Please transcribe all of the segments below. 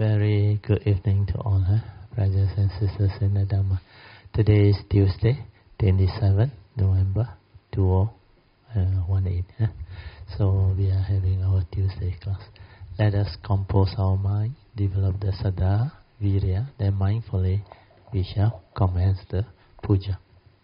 Very good evening to all, brothers and sisters in the Dhamma. Today is Tuesday, 27 November 2018. So we are having our Tuesday class. Let us compose our mind, develop the Saddha, Virya, then mindfully we shall commence the puja.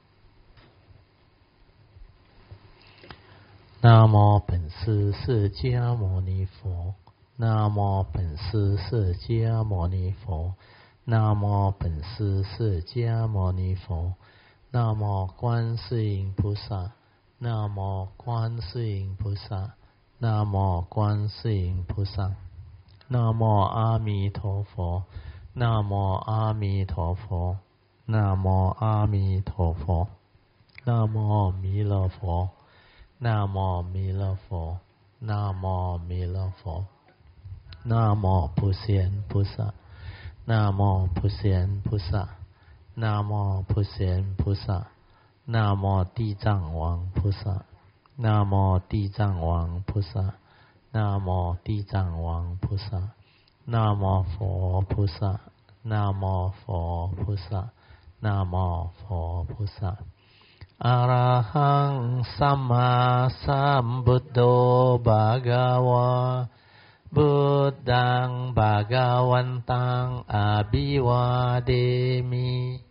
南无本师释迦牟尼佛。南无本师释迦牟尼佛。南无本师释迦牟尼佛。南无观世音菩萨。南无观世音菩萨。南无观世音菩萨。南无阿弥陀佛。南无阿弥陀佛。南无阿弥陀佛。南无弥勒佛。南无弥勒佛。南无弥勒佛。南无普贤菩萨。南无普贤菩萨。南无普贤菩萨。南无地藏王菩萨。南无地藏王菩萨。南无地藏王菩萨。南无佛菩萨。南无佛菩萨。南无佛菩萨。อะระหังสัมมาสัมพุทโธภะคะวะพุทธังภะคะวันตังอะภิวาเทมิ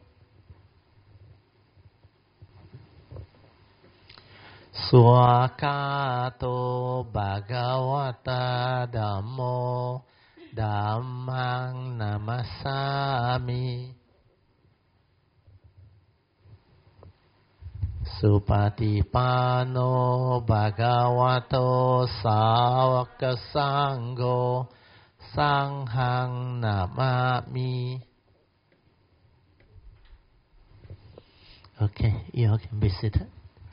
สวากาโตภะคะวะตาธัมโมธัมมังนะมัสสามิสุปฏิปันโนภะคะวะโตสาวกสังโฆสังฆังนะมามิ Okay, you all can be seated.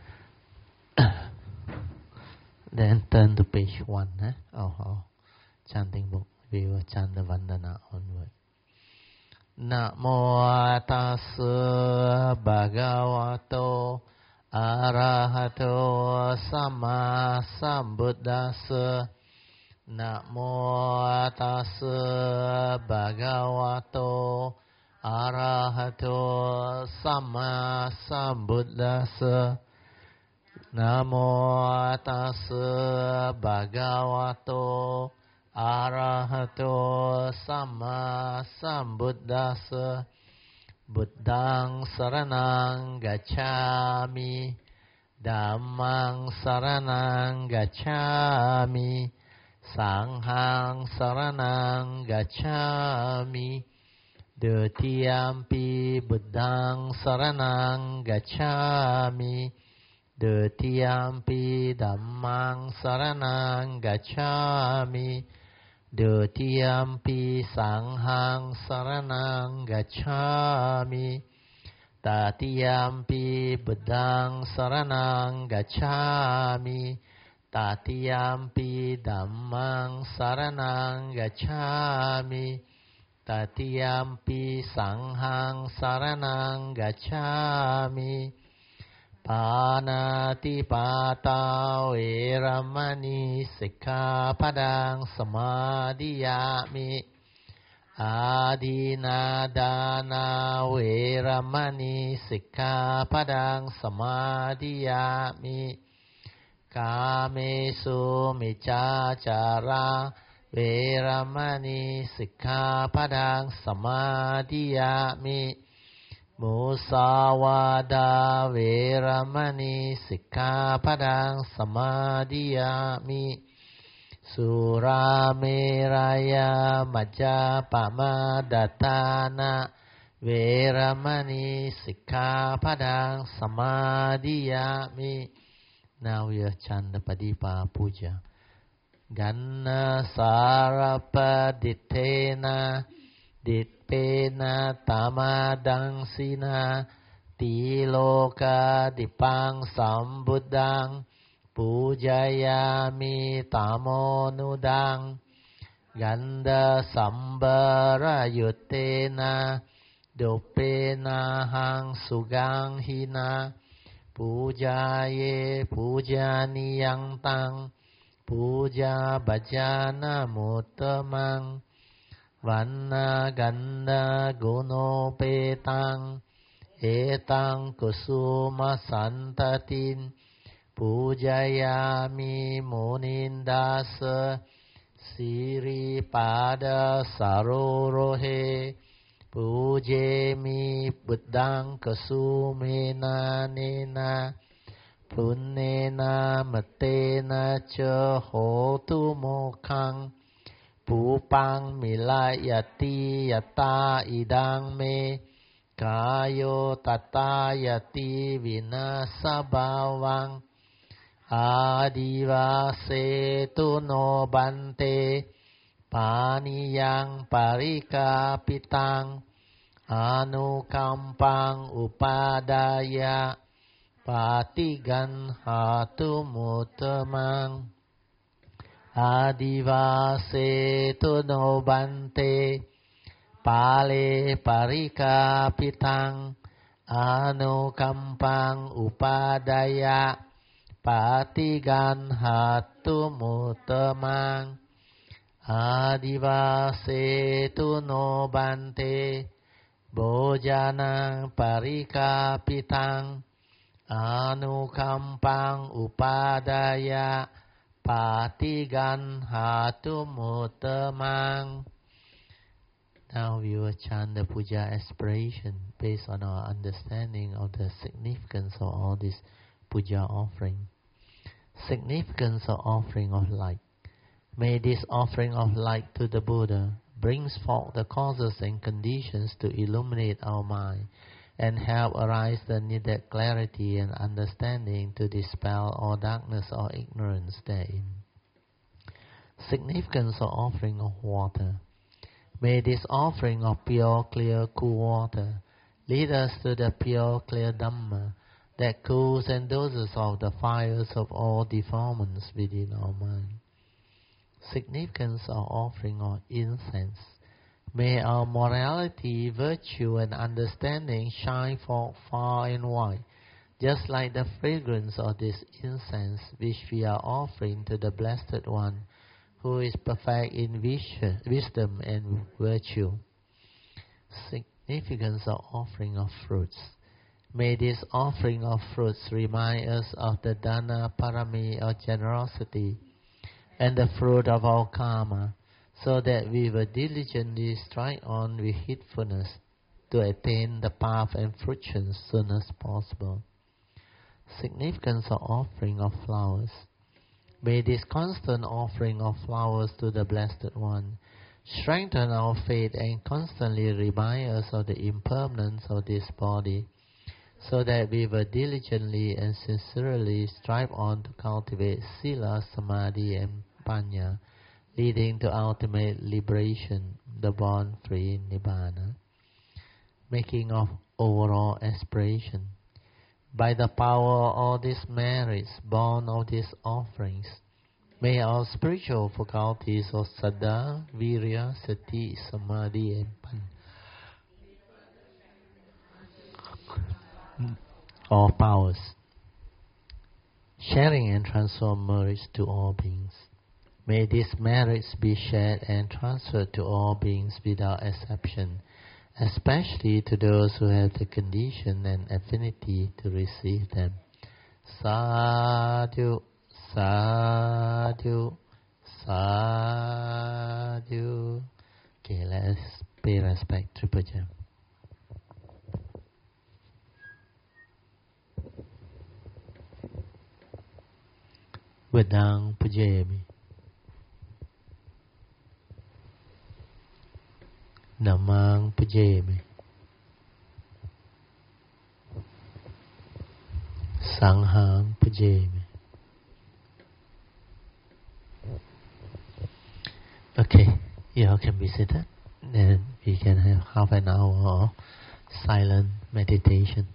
Then turn to page 1 of our chanting book. We will chant the Vandana onward. นะโมตัสสะภะคะวะโตอะระหะโตสัมมาสัมพุทธัสสะนะโมตัสสะภะคะวะโตอะระหะโตสัมมาสัมพุทธัสสะนะโมตัสสะภะคะวะโตอะระหะโตสัมมาสัมพุทธัสสะบุตตังสรณังกัจฉามิธัมมังสรณังกัจฉามิสังฆังสรณังกัจฉามิดุติยัมปิบุตตังสรณังกัจฉามิดุติยัมปิธัมมังสรณังกัจฉามิดุติยัมปิสังฆังสรณังกัจฉามิตติยัมปิบุตตังสรณังกัจฉามิตติยัมปิธัมมังสรณังกัจฉามิตติยัมปิสังฆังสรณังกัจฉามิปานาติปาตาเวรมณีสิกขาปดังสมาธิยามิอาทินาดานาเวรมณีสิกขาปดังสมาธิยามิกาเมสุมิจฉาจาราเวรมณีสิกขาปดังสมาธิยามิมุสาวาทาเวรมณีสิกขาปดังสมาธิยามิสุราเมรยามัจจาปมาดัฏฐานะเวรมณีสิกขาปดังสมาธิยามิ Now we will chant the Padipa Puja. Ganna Sarapadittena Dippena Tamadangsina Tiloka Dipang Sambuddhang Pujayami Tamonudang Ganda Sambara Yuttena Dopena Hang Sugang Hina Pujaye Pujaniyang Tang Puja Bhajana Muttamang Vanna Ganda Guno Petang Etang Kusuma Santatin Pujayami Munindasa Siri Pada Sarorohe Pujemi Buddhang Kasumena Nena Punnena Matena Cha Hotu Mokhang Pupang Milayati Yata Idang Me Kayo Tatayati Vinasabhavang Adivase tu no bante Paniyang parikapitang Anukampang upadaya Patigan hatu mutamang Adivase tu no bante Pale parikapitang Anukampang upadaya Patigan hatu mutamang Adivase tu no bante Bojanang parikapitang Anukampang upadaya Patigan hatu mutamang. Now we will chant the puja aspiration based on our understanding of the significance of all this puja offering. Significance of offering of light. May this offering of light to the Buddha brings forth the causes and conditions to illuminate our mind and help arise the needed clarity and understanding to dispel all darkness or ignorance therein. Significance of offering of water. May this offering of pure, clear, cool water lead us to the pure, clear Dhamma that cools and doses off the fires of all defilements within our mind. Significance of offering of incense. May our morality, virtue, and understanding shine forth far and wide, just like the fragrance of this incense which we are offering to the Blessed One, who is perfect in wisdom and virtue. Significance of offering of fruits. May this offering of fruits remind us of the Dana Parami of generosity and the fruit of our karma, so that we will diligently strike on with heedfulness to attain the path and fruition as soon as possible. Significance of offering of flowers. May this constant offering of flowers to the Blessed One strengthen our faith and constantly remind us of the impermanence of this body, so that we will diligently and sincerely strive on to cultivate Sila, Samadhi, and Panya, leading to ultimate liberation, the born-free Nibbana. Making of overall aspiration. By the power of all these merits born of these offerings, may our spiritual faculties of Saddha, Virya, Sati, Samadhi, and Panya, all powers, sharing and transform merits to all beings. May these merits be shared and transferred to all beings without exception, especially to those who have the condition and affinity to receive them. Sadhu, sadhu, sadhu. Okay, let's pay respect to Puja. Buddhang Pujayami. Namang Pujayami. Sanghang Pujayami. Okay, you all can be seated. Then we can have half an hour of silent meditation.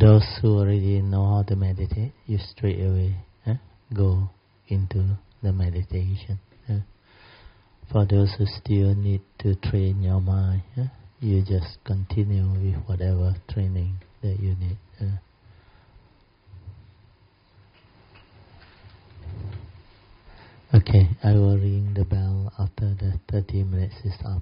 those who already know how to meditate, you straight away go into the meditation. For those who still need to train your mind, you just continue with whatever training that you need. Okay, I will ring the bell after the 30 minutes is up.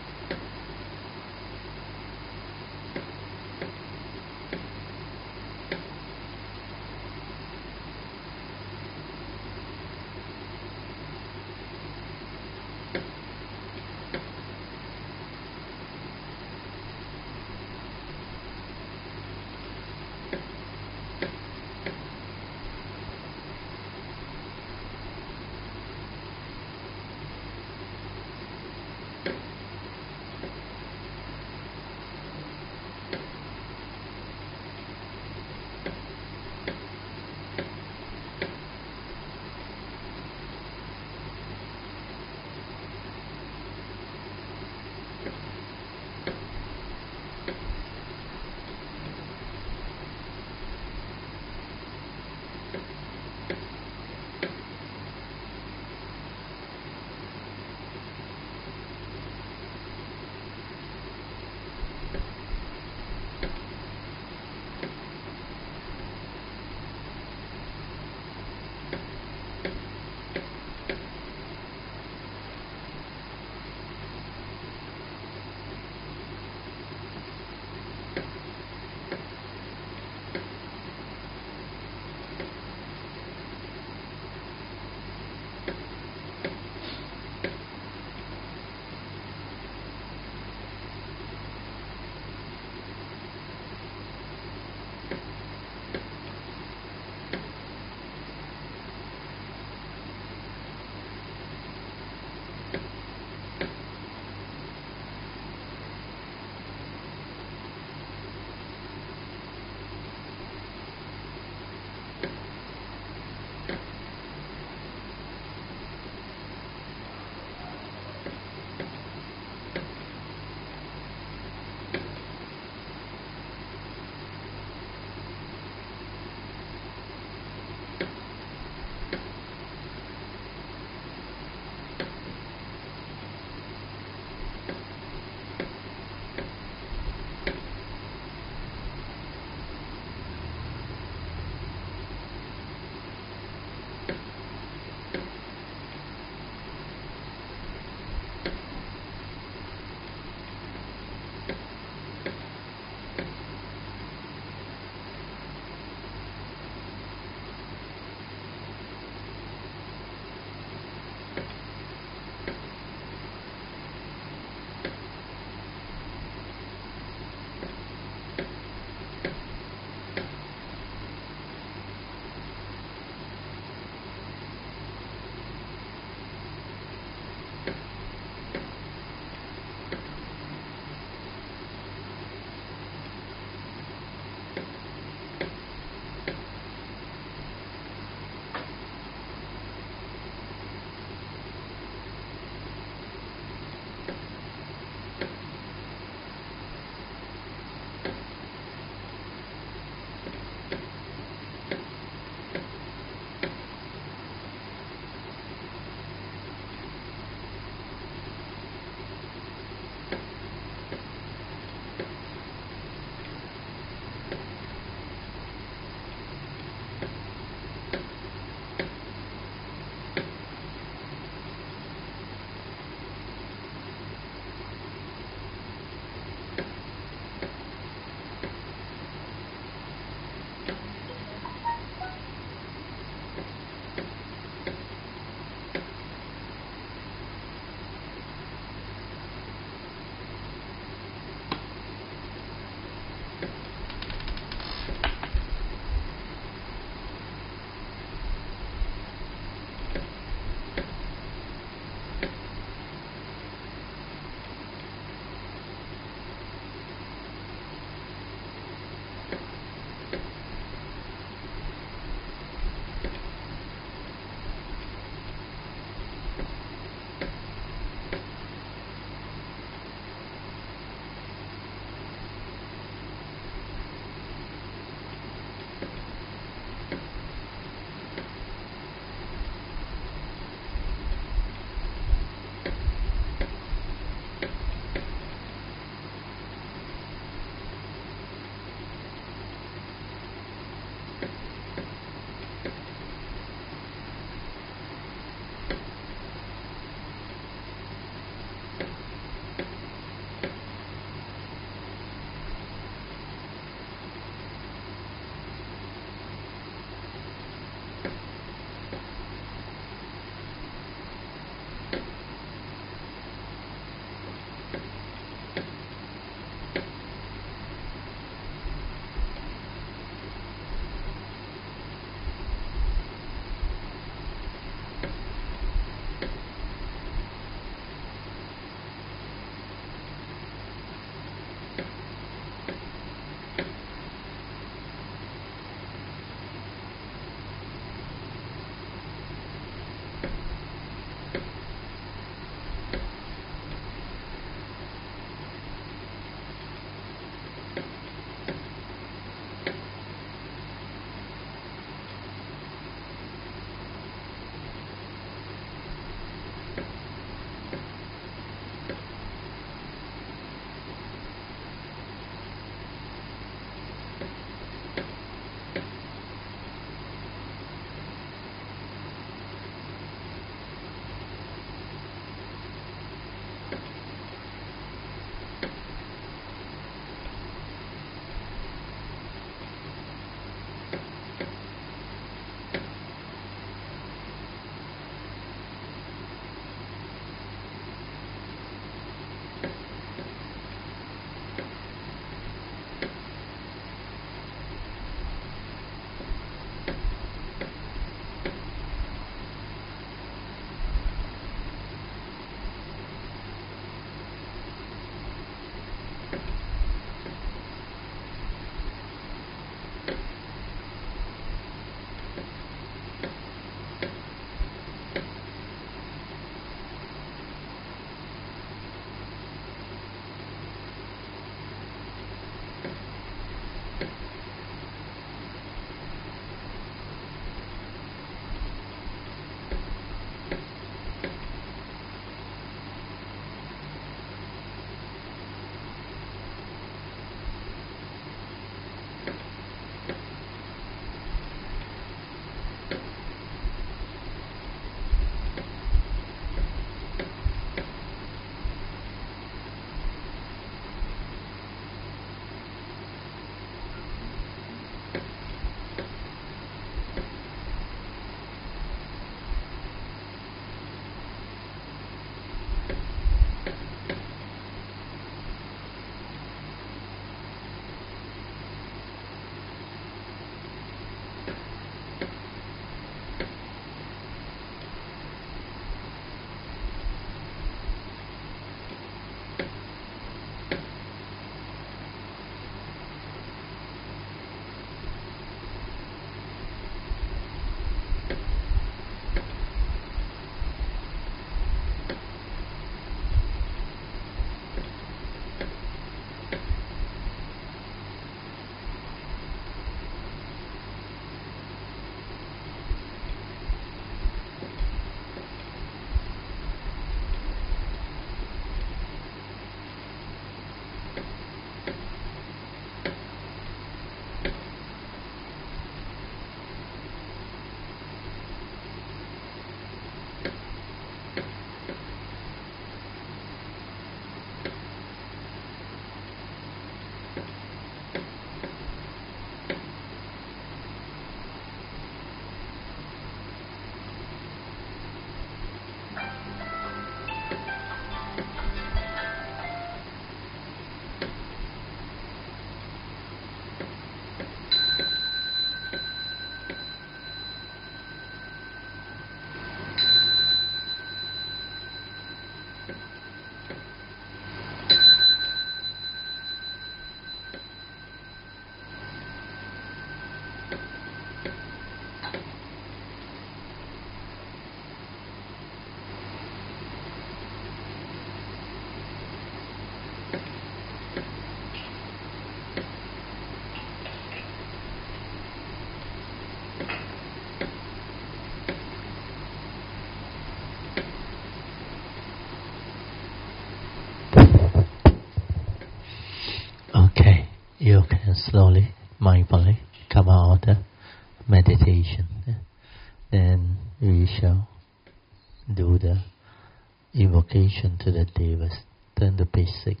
you can slowly, mindfully come out of meditation. Then we shall do the invocation to the Devas. Turn to page 6.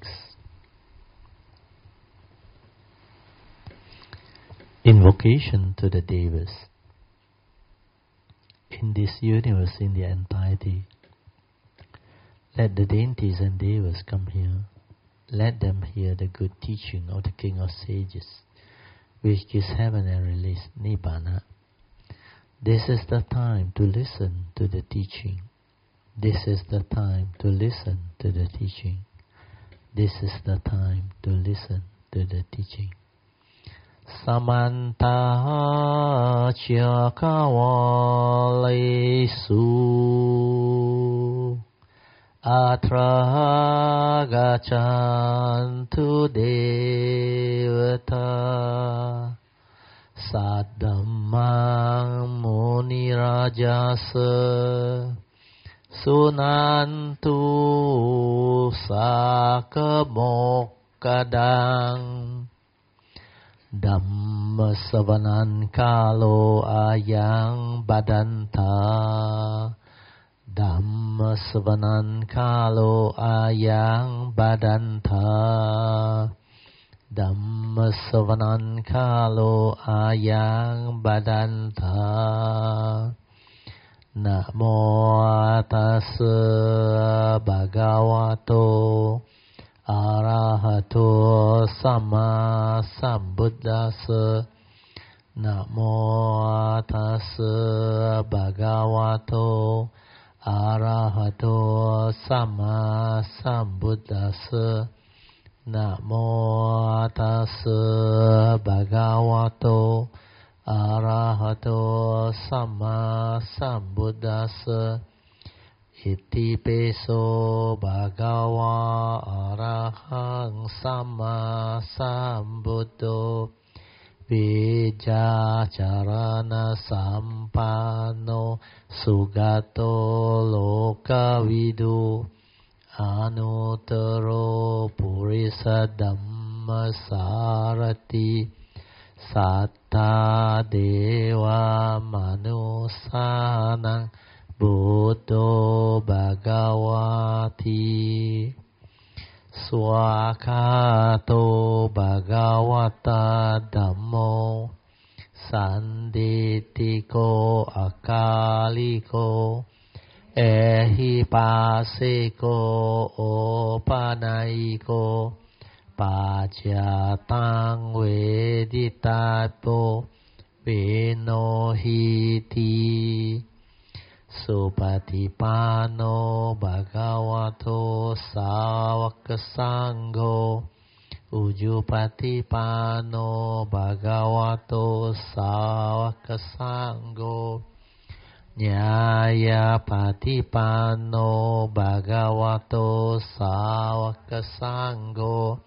Invocation to the Devas. In this universe, in the entirety, let the deities and Devas come here. Let them hear the good teaching of the King of Sages, which gives heaven and release Nibbana. This is the time to listen to the teaching. This is the time to listen to the teaching. This is the time to listen to the teaching. Samanta Chakawalesu Atra Gachantu Devata Saddhammang Muni Rajasa Sunantu Sakamokadang Dhamma Savanan Kalo Ayang Badanta Dhamma Savanan Kalo Ayang Badanta Dhamma Savanan Kalo Ayang Badanta Namo Tassa Bhagavato Arahato Sama Sambuddhassa. Namo Tassa Bhagavato Arahato Sama Sambuddhassa. Namo Tassa Bhagavato Arahato Sama Sambuddhassa. Iti peso bhagava arahang sama sambuddho Vijja charana sampano sugato lokavidu Anuttaro purisa dhamma sarati Satta deva manusanang Buddho Bhagavati Swakato Bhagavata Dhammo Sanditiko Akaliko Ehipasiko Opanaiko Pacatang Veditato Vinohiti Supatipano Bhagavato Sāvaka Sangho Ujupatipano Bhagavato Sāvaka Sangho Nyaya Patipano Bhagavato Sāvaka Sangho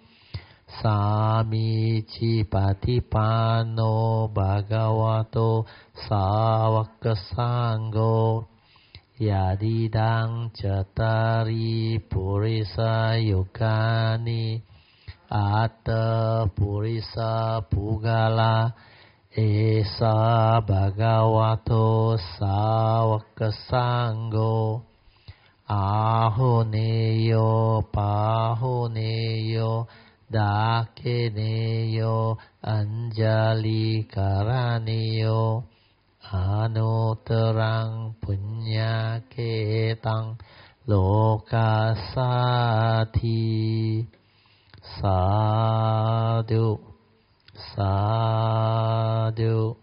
Samici Patipano Bhagavato Sāvaka Sangho Yadidang Cattari Purisa Yogani Atta Purisa Pugala Esa Bhagavato Sāvaka Sangho Ahoneyo Pahoneyo Dakeneyo Anjali Karaneyo Anuttarang Punya Ketang Lokasati Sadhu Sadhu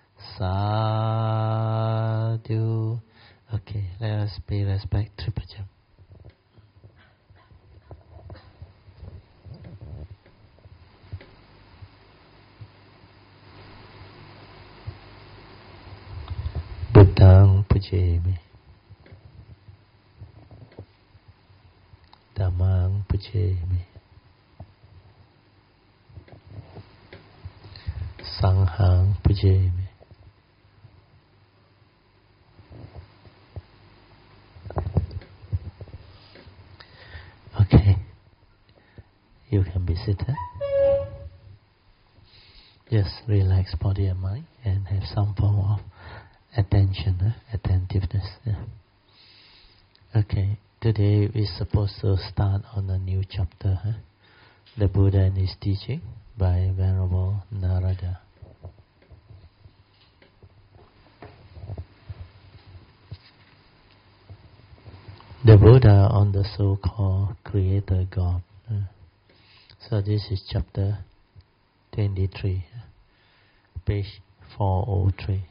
Sadhu. Okay, let us pay respect to Tripajam. Buddhang Pujami Dhammang Pujami Sanghang Pujami. Okay, you can be seated. Just relax body and mind and have some form of attention, attentiveness. Okay, today we're supposed to start on a new chapter, The Buddha and His Teaching by Venerable Narada. The Buddha on the so-called Creator God. So this is chapter 23, page 403.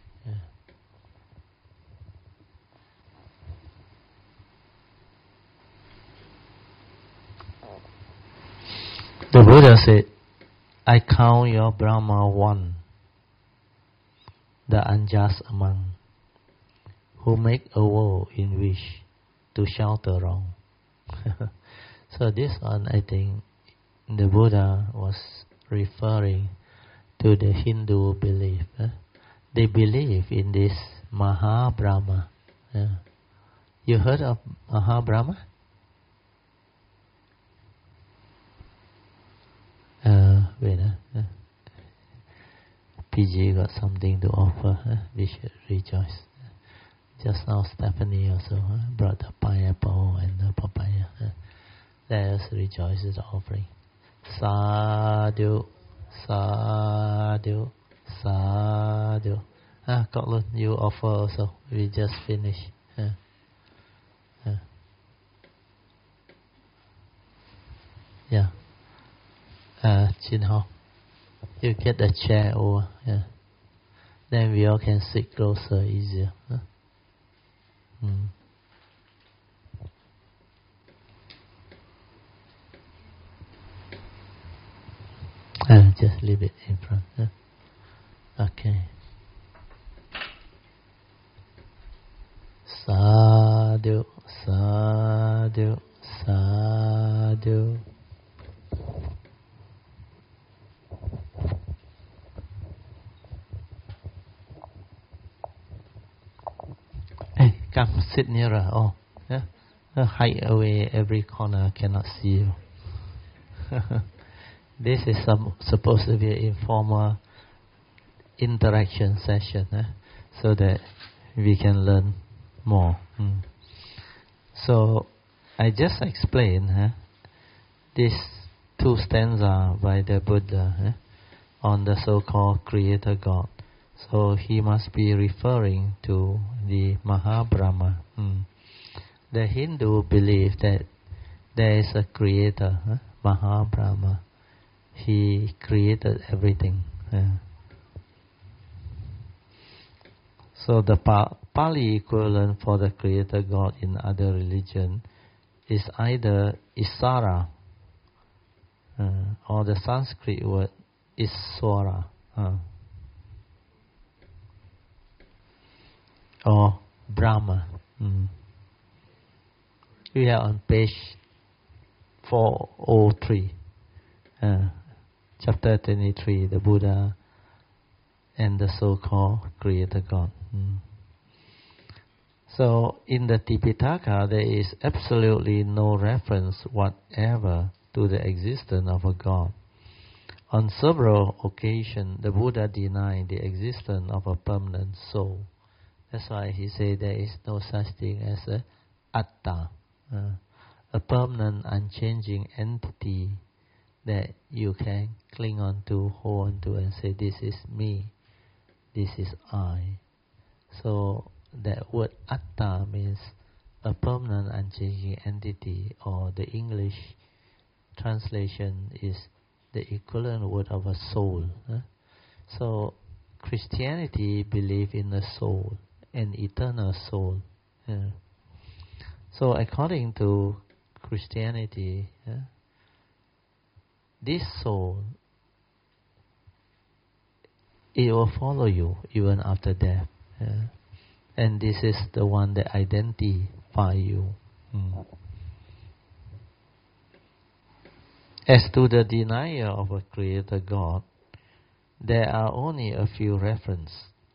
The Buddha said, I count your Brahma one, the unjust among, who make a war in which to shelter wrong. So this one, I think, the Buddha was referring to the Hindu belief. They believe in this Mahabrahma. You heard of Mahabrahma? Wait, PG got something to offer. We should rejoice. Just now Stephanie also brought a pineapple and a papaya. Let us rejoice with the offering. Sadhu, sadhu, sadhu. Coughlin, you offer also. We just finished. Yeah. Chin Ho, you get the chair over. Then we all can sit closer, easier. Just leave it in front. Okay. Sadhu, sadhu, sadhu. Hey, come sit nearer. Oh, yeah. Hide away every corner. Cannot see you. This is supposed to be an informal interaction session, so that we can learn more. So I just explained these two stanzas by the Buddha on the so-called Creator God. So he must be referring to the Mahabrahma. The Hindu believe that there is a Creator, Mahabrahma. He created everything. So the Pali equivalent for the Creator God in other religion is either Isara or the Sanskrit word Iswara or Brahma. We are on page 403. Chapter 23, the Buddha and the so-called Creator God. So in the Tipitaka, there is absolutely no reference whatever to the existence of a God. On several occasions, the Buddha denied the existence of a permanent soul. That's why he said there is no such thing as a atta, a permanent, unchanging entity that you can cling on to, hold on to, and say, this is me, this is I. So that word atta means a permanent, unchanging entity, or the English translation is the equivalent word of a soul. So Christianity believes in a soul, an eternal soul. So according to Christianity, this soul, it will follow you even after death. And this is the one that identifies you. As to the denial of a Creator God, there are only a few references.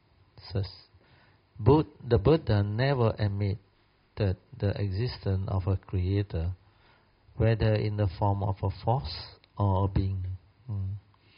The Buddha never admitted the existence of a Creator, whether in the form of a force or a being.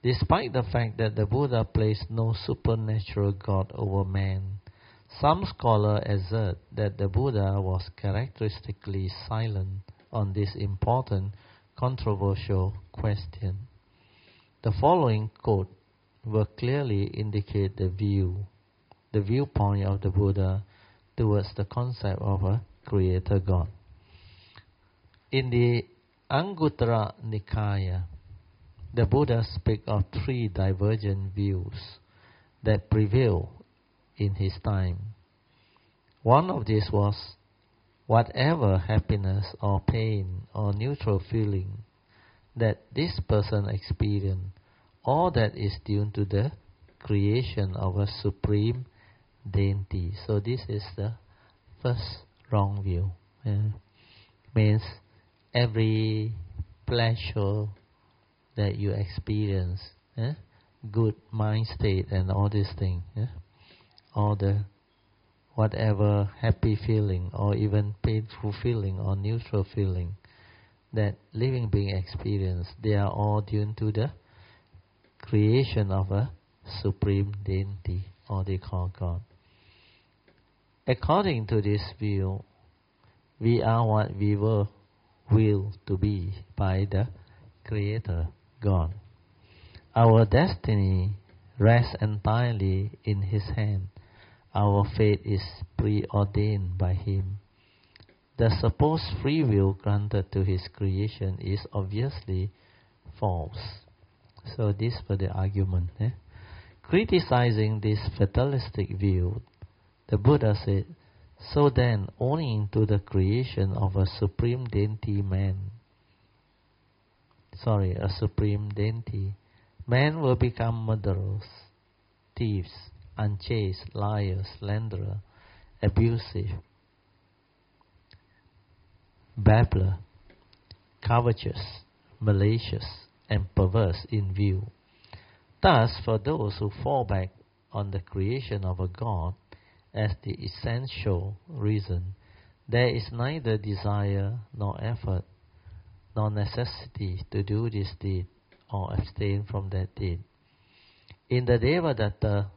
Despite the fact that the Buddha placed no supernatural God over man, some scholars assert that the Buddha was characteristically silent on this important controversial question. The following quote will clearly indicate the viewpoint of the Buddha towards the concept of a creator God. In the Anguttara Nikaya, the Buddha speaks of three divergent views that prevailed in his time. One of these was, whatever happiness or pain or neutral feeling that this person experienced, all that is due to the creation of a supreme deity. So this is the first wrong view. Means every pleasure that you experience, good mind state and all these things, all the whatever happy feeling or even painful feeling or neutral feeling that living being experience, they are all due to the creation of a supreme deity, or they call God. According to this view, we are what we were willed to be by the Creator God. Our destiny rests entirely in His hand. Our fate is preordained by Him. The supposed free will granted to His creation is obviously false. So this was the argument. Criticizing this fatalistic view, the Buddha said, so then, owing to the creation of a supreme deity, man will become murderers, thieves, unchaste, liars, slanderer, abusive, babbler, covetous, malicious, and perverse in view. Thus, for those who fall back on the creation of a God as the essential reason, there is neither desire nor effort nor necessity to do this deed or abstain from that deed. In the Devadatta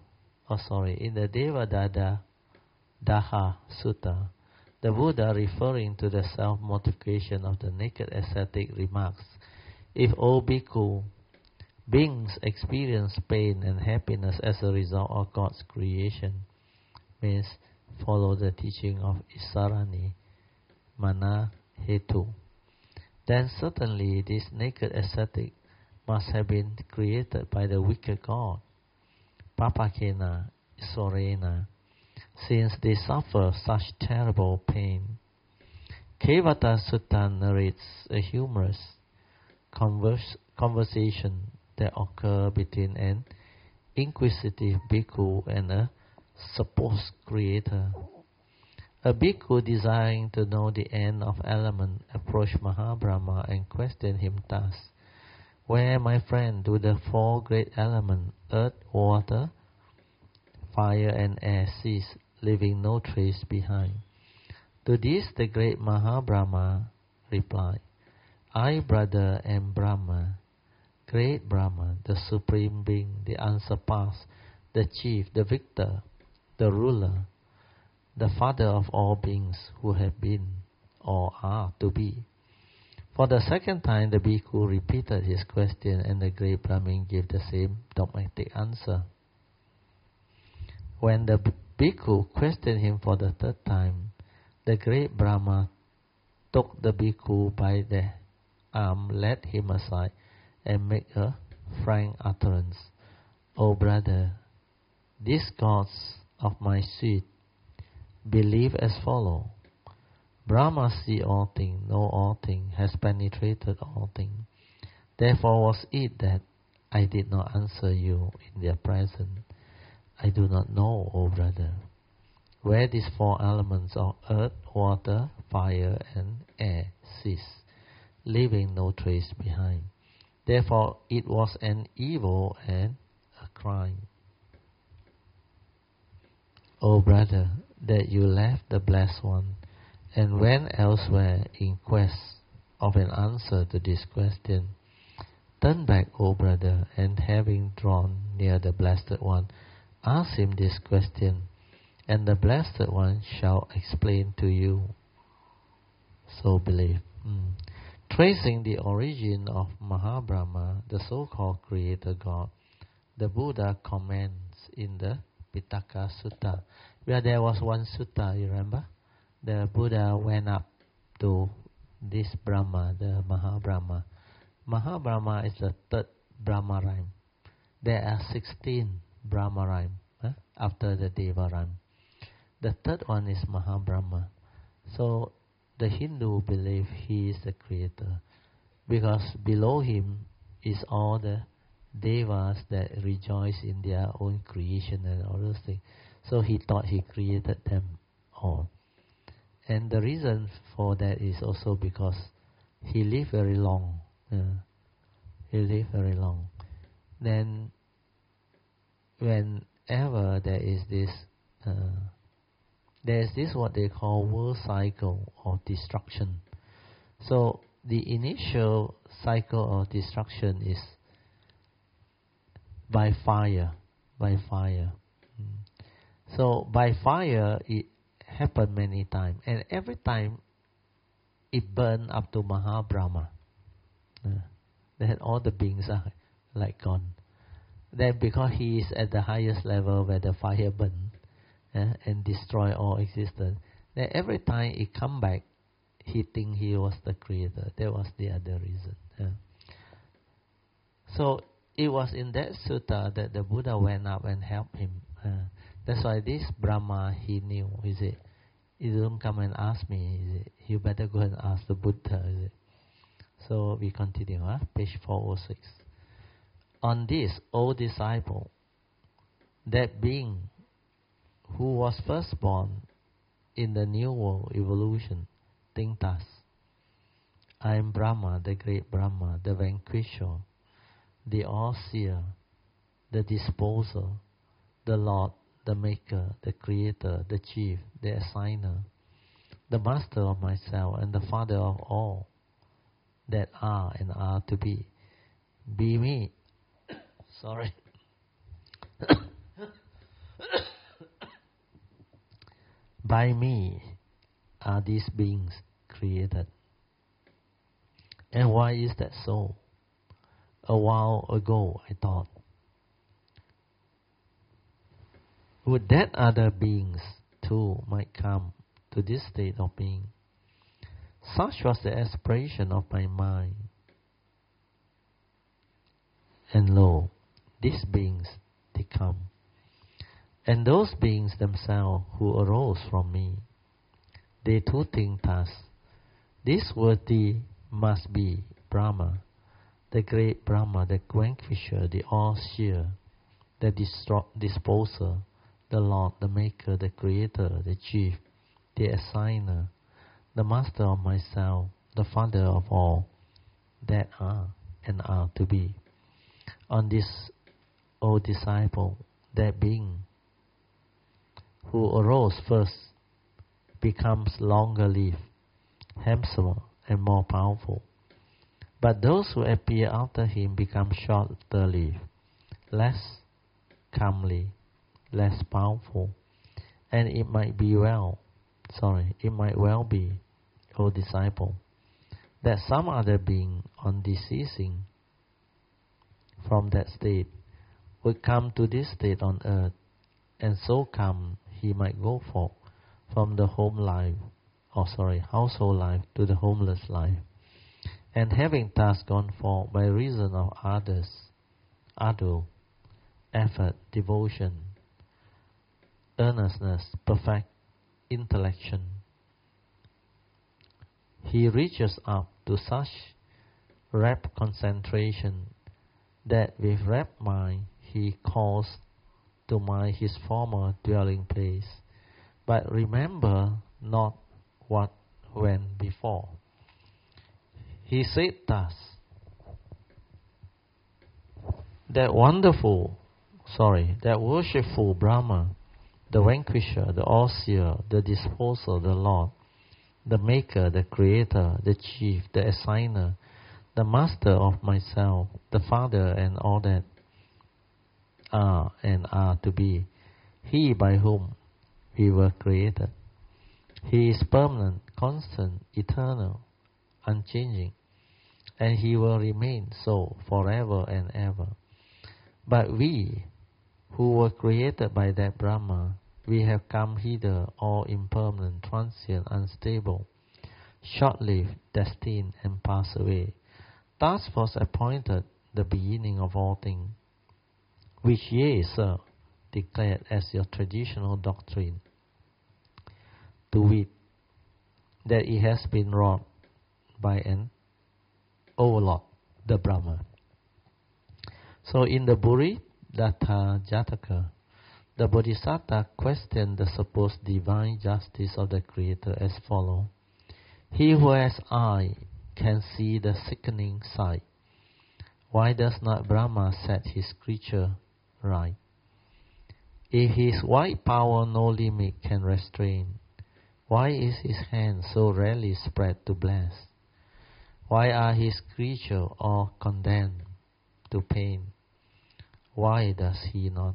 Daha Sutta, the Buddha, referring to the self-mortification of the naked ascetic, remarks, if, O bhikkhu, beings experience pain and happiness as a result of God's creation, means follow the teaching of Isarani Mana Hetu, then certainly this naked ascetic must have been created by the wicked God, Papakena Sorena, since they suffer such terrible pain. Kevata Sutta narrates a humorous conversation that occurred between an inquisitive bhikkhu and a supposed creator. A bhikkhu, desiring to know the end of element, approached Mahabrahma and questioned him thus, where, my friend, do the four great elements, earth, water, fire and air, cease, leaving no trace behind? To this the great Mahabrahma replied, I, brother, am Brahma, great Brahma, the supreme being, the unsurpassed, the chief, the victor, the ruler, the father of all beings who have been or are to be. For the second time the bhikkhu repeated his question, and the great Brahmin gave the same dogmatic answer. When the bhikkhu questioned him for the third time, the great Brahma took the bhikkhu by the arm, led him aside, and made a frank utterance. O brother, these gods of my suite believe as follows. Brahma sees all things, knows all things, has penetrated all things. Therefore was it that I did not answer you in their presence. I do not know, O brother, where these four elements of earth, water, fire, and air cease, leaving no trace behind. Therefore it was an evil and a crime. O brother, that you left the Blessed One and went elsewhere in quest of an answer to this question. Turn back, O brother, and having drawn near the Blessed One, ask him this question, and the Blessed One shall explain to you. So believe. Tracing the origin of Mahabrahma, the so-called Creator God, the Buddha comments in the Pitaka Sutta, where there was one sutta, you remember? The Buddha went up to this Brahma, the Mahabrahma. Mahabrahma is the third Brahma rhyme. There are 16 Brahma rhyme after the Deva rhyme. The third one is Mahabrahma. So the Hindu believe he is the creator, because below him is all the devas that rejoice in their own creation and all those things. So he thought he created them all. And the reason for that is also because he lived very long. He lived very long. Then whenever there is this what they call world cycle of destruction. So the initial cycle of destruction is by fire. So by fire it happened many times, and every time it burned up to Mahabrahma. Then all the beings are like gone. Then because he is at the highest level where the fire burned and destroy all existence, then every time it come back, he think he was the creator. That was the other reason. So it was in that sutta that the Buddha went up and helped him. That's why this Brahma, he knew, he said, you don't come and ask me, he said, you better go and ask the Buddha. He said. So we continue, page 406. On this, O disciple, that being who was first born in the new world evolution, think thus: I am Brahma, the great Brahma, the vanquisher, the all-seer, the disposer, the Lord, the maker, the creator, the chief, the assigner, the master of myself, and the father of all that are and are to be. Be me. Sorry. By me are these beings created. And why is that so? A while ago I thought, would that other beings too might come to this state of being. Such was the aspiration of my mind. And lo, these beings, they come. And those beings themselves who arose from me, they too think thus: this worthy must be Brahma, the great Brahma, the vanquisher, the all-seer, the disposer, the Lord, the maker, the creator, the chief, the assigner, the master of myself, the father of all that are and are to be. On this, O disciple, that being who arose first becomes longer lived, handsomer, and more powerful. But those who appear after him become shorter lived, less comely, less powerful, and it might well be, O disciple, that some other being, on deceasing from that state, would come to this state on earth, and so come he might go forth from the household life to the homeless life, and having thus gone forth by reason of others, ado, effort, devotion, earnestness, perfect intellection, he reaches up to such rapt concentration that with rapt mind he calls to mind his former dwelling place, but remember not what went before. He said thus: that worshipful Brahma, the vanquisher, the all-seer, the disposer, the Lord, the maker, the creator, the chief, the assigner, the master of myself, the Father and all that are and are to be, He by whom we were created. He is permanent, constant, eternal, unchanging, and He will remain so forever and ever. But we, who were created by that Brahma, we have come hither all impermanent, transient, unstable, short-lived, destined, and pass away. Thus was appointed the beginning of all things, which ye, sir, declared as your traditional doctrine, to wit, that it has been wrought by an overlord, the Brahma. So in the Buddhadatta Jataka, the Bodhisattva questioned the supposed divine justice of the Creator as follows. He who has eye can see the sickening sight. Why does not Brahma set his creature right? If his wide power no limit can restrain, why is his hand so rarely spread to bless? Why are his creatures all condemned to pain? Why does he not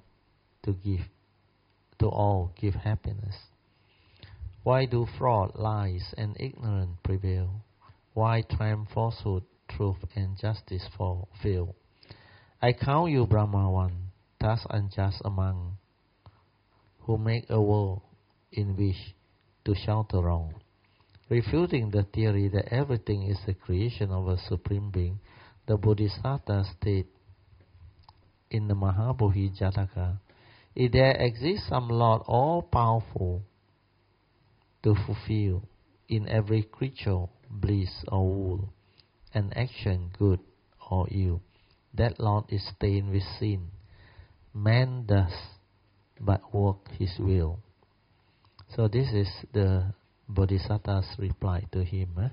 to all give happiness? Why do fraud, lies, and ignorance prevail? Why triumph falsehood, truth, and justice fail? I count you, Brahma, one, thus unjust among, who make a world in which to shelter wrong. Refuting the theory that everything is the creation of a Supreme Being, the Bodhisattva state in the Mahabodhi Jataka, if there exists some Lord all-powerful to fulfill in every creature bliss or woe, an action good or ill, that Lord is stained with sin. Man does but work his will. So this is the Bodhisattva's reply to him.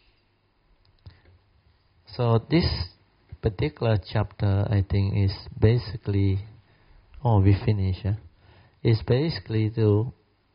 So this particular chapter, I think, is basically, we finish. It's basically to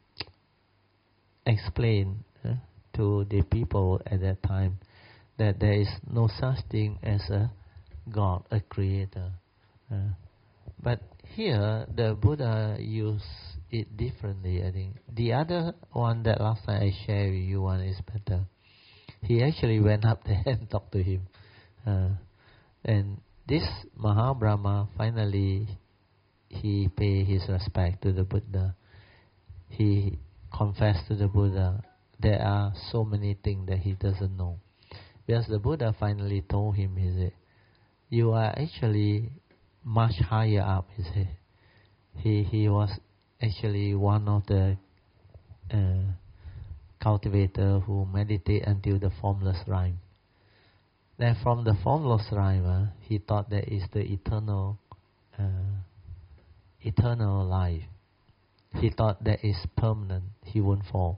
explain to the people at that time that there is no such thing as a God, a creator. But here, the Buddha used it differently, I think. The other one that last time I shared with you, one is better. He actually went up there and talked to him. And this Mahabrahma, finally, he paid his respect to the Buddha. He confessed to the Buddha there are so many things that he doesn't know. Because the Buddha finally told him, he said, you are actually much higher up, he said. He was actually one of the cultivator who meditate until the formless rhyme. Then from the formless rhyme, he thought that is the eternal life. He thought that is permanent, he won't fall.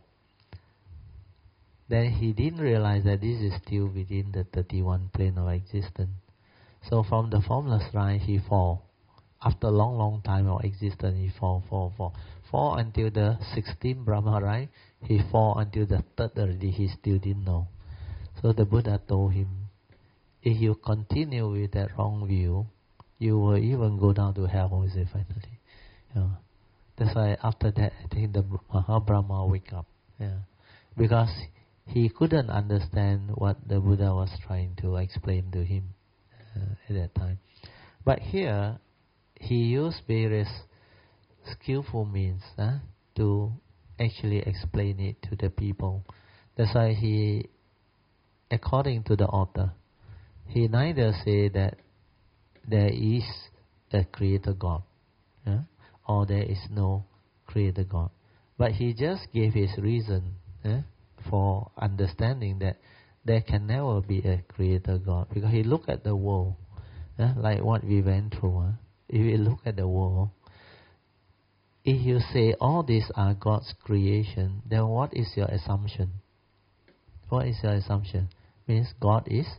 Then he didn't realize that this is still within the 31 plane of existence. So from the formless rhyme, he fall. After a long time of existence, he fall. Fall until the 16th Brahma, right? He fall until the 3rd already, he still didn't know. So the Buddha told him, if you continue with that wrong view, you will even go down to hell, he said finally. That's why after that, I think the Mahabrahma wake up. Because he couldn't understand what the Buddha was trying to explain to him at that time. But here, he used various skillful means to actually explain it to the people. That's why he, according to the author, he neither say that there is a creator God, or there is no creator God, but he just gave his reason for understanding that there can never be a creator God, because he looked at the world, like what we went through. If you look at the world, if you say all these are God's creation, then what is your assumption? What is your assumption? Means God is,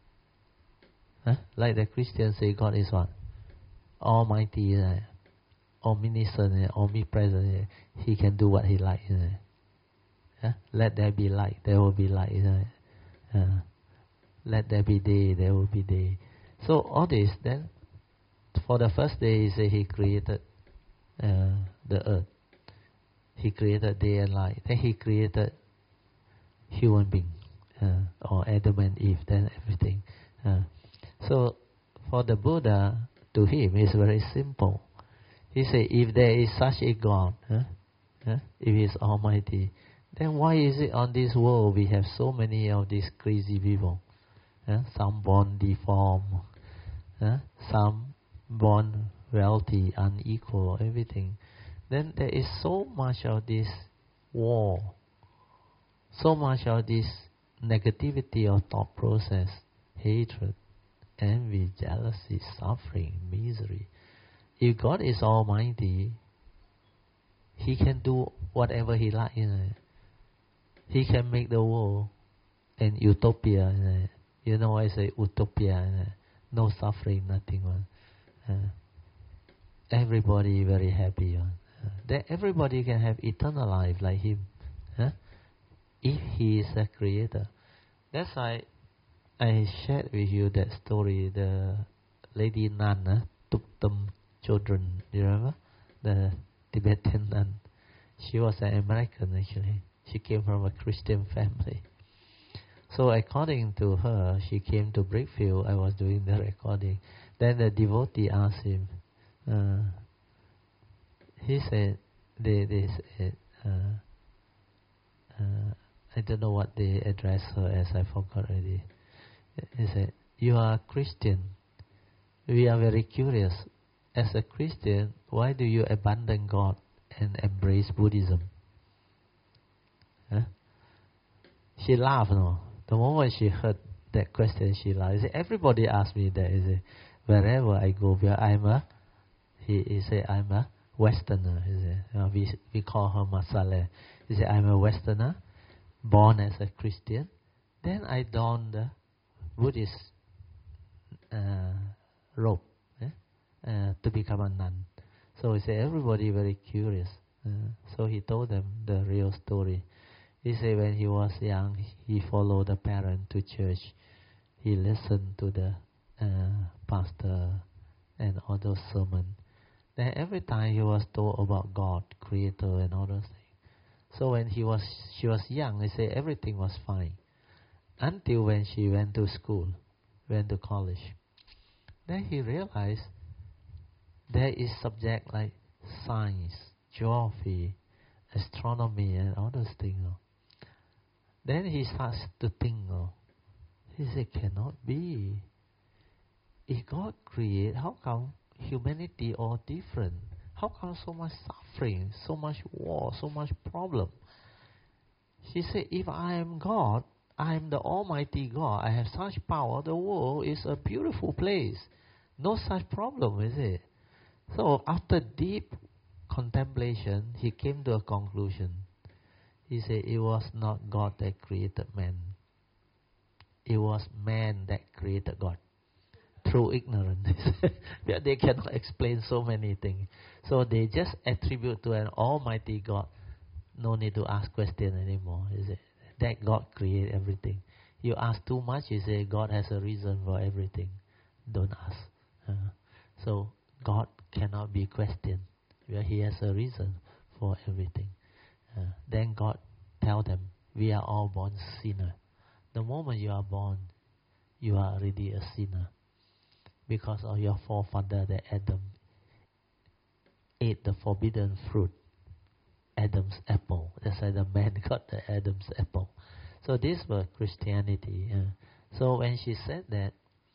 like the Christians say, God is what? Almighty, omniscient, omnipresent. He can do what he likes. Let there be light, there will be light. Let there be day, there will be day. So all this, then, for the first day, he said he created the earth. He created day and light. Then he created human being, or Adam and Eve, then everything. So for the Buddha, to him, it's very simple. He said, if there is such a God, if he is almighty, then why is it on this world we have so many of these crazy people? Some born deformed, some born wealthy, unequal, everything. Then there is so much of this war, so much of this negativity of thought process, hatred, envy, jealousy, suffering, misery. If God is almighty, he can do whatever he likes. He can make the world an utopia. You know why I say utopia? No suffering, nothing. Everybody very happy. Then everybody can have eternal life like him. If he is a creator. That's why I shared with you that story. The lady nun took them children. Do you remember? The Tibetan nun. She was an American actually. She came from a Christian family. So according to her, she came to Brickfield. I was doing the recording. Then the devotee asked him. He said, they said, I don't know what they addressed her as. I forgot already. He said, you are a Christian. We are very curious. As a Christian, why do you abandon God and embrace Buddhism? She laughed. No? The moment she heard that question, she laughed. He said, everybody asks me that. He said, wherever I go, he said, I'm a Westerner. He said, we call her Masale. He said, I'm a Westerner, born as a Christian. Then I donned the Buddhist robe to become a nun. So he said, everybody very curious. So he told them the real story. He said when he was young, he followed the parent to church. He listened to the pastor and all those sermons. Then every time he was told about God, Creator, and all those things. So when she was young, he said everything was fine. Until when she went to school, went to college. Then he realized there is subject like science, geography, astronomy, and all those things. Then he starts to think. He said, cannot be. If God create, how come humanity all different? How come so much suffering, so much war, so much problem? She said, if I am God, I am the Almighty God, I have such power, the world is a beautiful place. No such problem, is it? So after deep contemplation, he came to a conclusion. He said, it was not God that created man. It was man that created God. Through ignorance. They cannot explain so many things. So they just attribute to an almighty God. No need to ask question anymore, is it? That God create everything. You ask too much, you say God has a reason for everything. Don't ask. So God cannot be questioned. He has a reason for everything. Then God tell them, we are all born sinner. The moment you are born, you are already a sinner. Because of your forefather, that Adam ate the forbidden fruit, Adam's apple. That's why the man got the Adam's apple. So this was Christianity. So when she said that,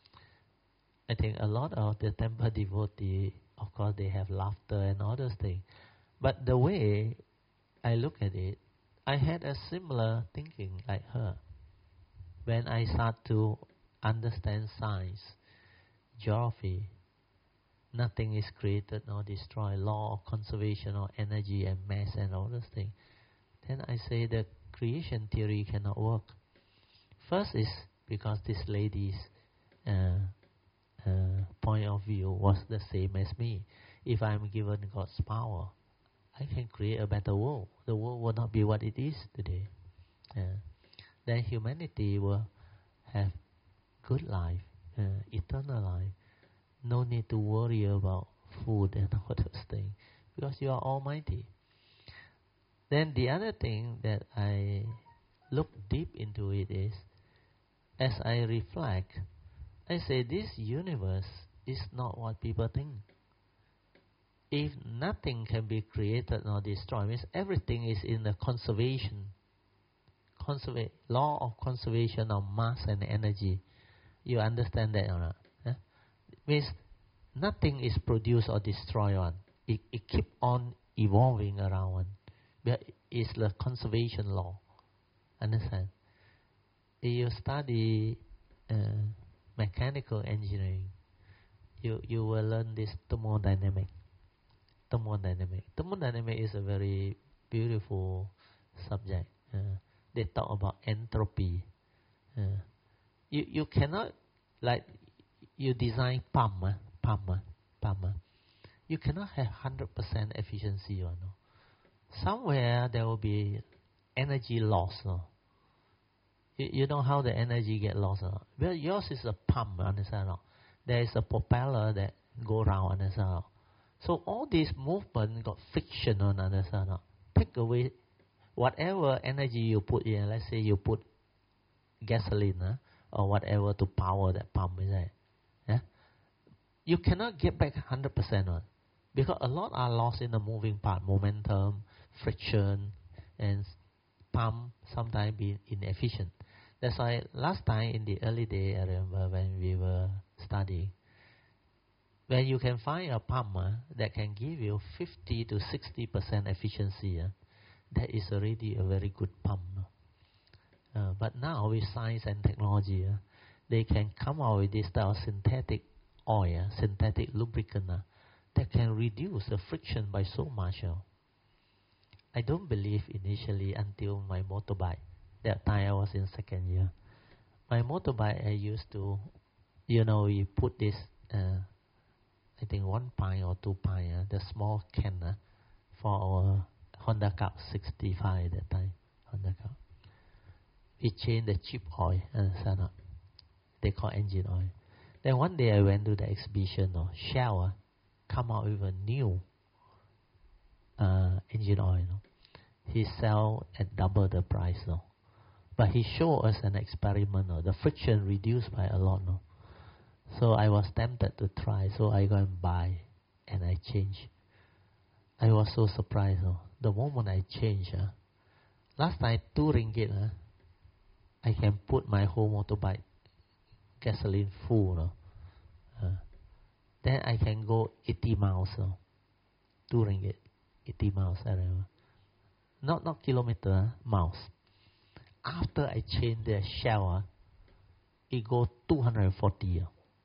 I think a lot of the temple devotees, of course, they have laughter and all those things. But the way I look at it, I had a similar thinking like her. When I start to understand science, geography, nothing is created nor destroyed, law of conservation of energy and mass and all those things, then I say the creation theory cannot work. First is because this lady's point of view was the same as me. If I'm given God's power, I can create a better world. The world will not be what it is today. Then humanity will have good life, eternal life. No need to worry about food and all those things because you are almighty. Then the other thing that I look deep into it is, as I reflect, I say this universe is not what people think. If nothing can be created nor destroyed, means everything is in the conservation, law of conservation of mass and energy. You understand that or not? Means nothing is produced or destroyed on. It keep on evolving around one. But it's the conservation law. Understand? If you study mechanical engineering, you will learn this thermodynamics. Thermodynamics is a very beautiful subject. They talk about entropy. You cannot, like you design pump. You cannot have 100% efficiency or no. Somewhere there will be energy loss. No? You know how the energy get lost? No? Well, yours is a pump, understand? No? There is a propeller that go round, understand? No? So all this movement got friction on, understand? No? Take away whatever energy you put in. Let's say you put gasoline or whatever to power that pump, is that? Yeah? You cannot get back 100% on. Because a lot are lost in the moving part, momentum, friction, and pump sometimes be inefficient. That's why last time in the early day, I remember when we were studying, when you can find a pump that can give you 50 to 60% efficiency, that is already a very good pump. But now with science and technology, they can come out with this type of synthetic oil, synthetic lubricant, that can reduce the friction by so much. I don't believe initially until my motorbike. That time I was in second year. My motorbike I used to, you put this, I think 1 pint or 2 pint, the small can for our Honda Cup 65 at that time. Honda Cup. We changed the cheap oil, understand? They call engine oil. Then one day I went to the exhibition, Shell come out with a new engine oil. He sell at double the price. But he showed us an experiment. The friction reduced by a lot. So I was tempted to try. So I go and buy and I change. I was so surprised. The moment I change, last time 2 ringgit, I can put my whole motorbike gasoline full. Then I can go 80 miles. 2 ringgit, 80 miles. I remember. Not kilometer, miles. After I change the Shell, it go 240.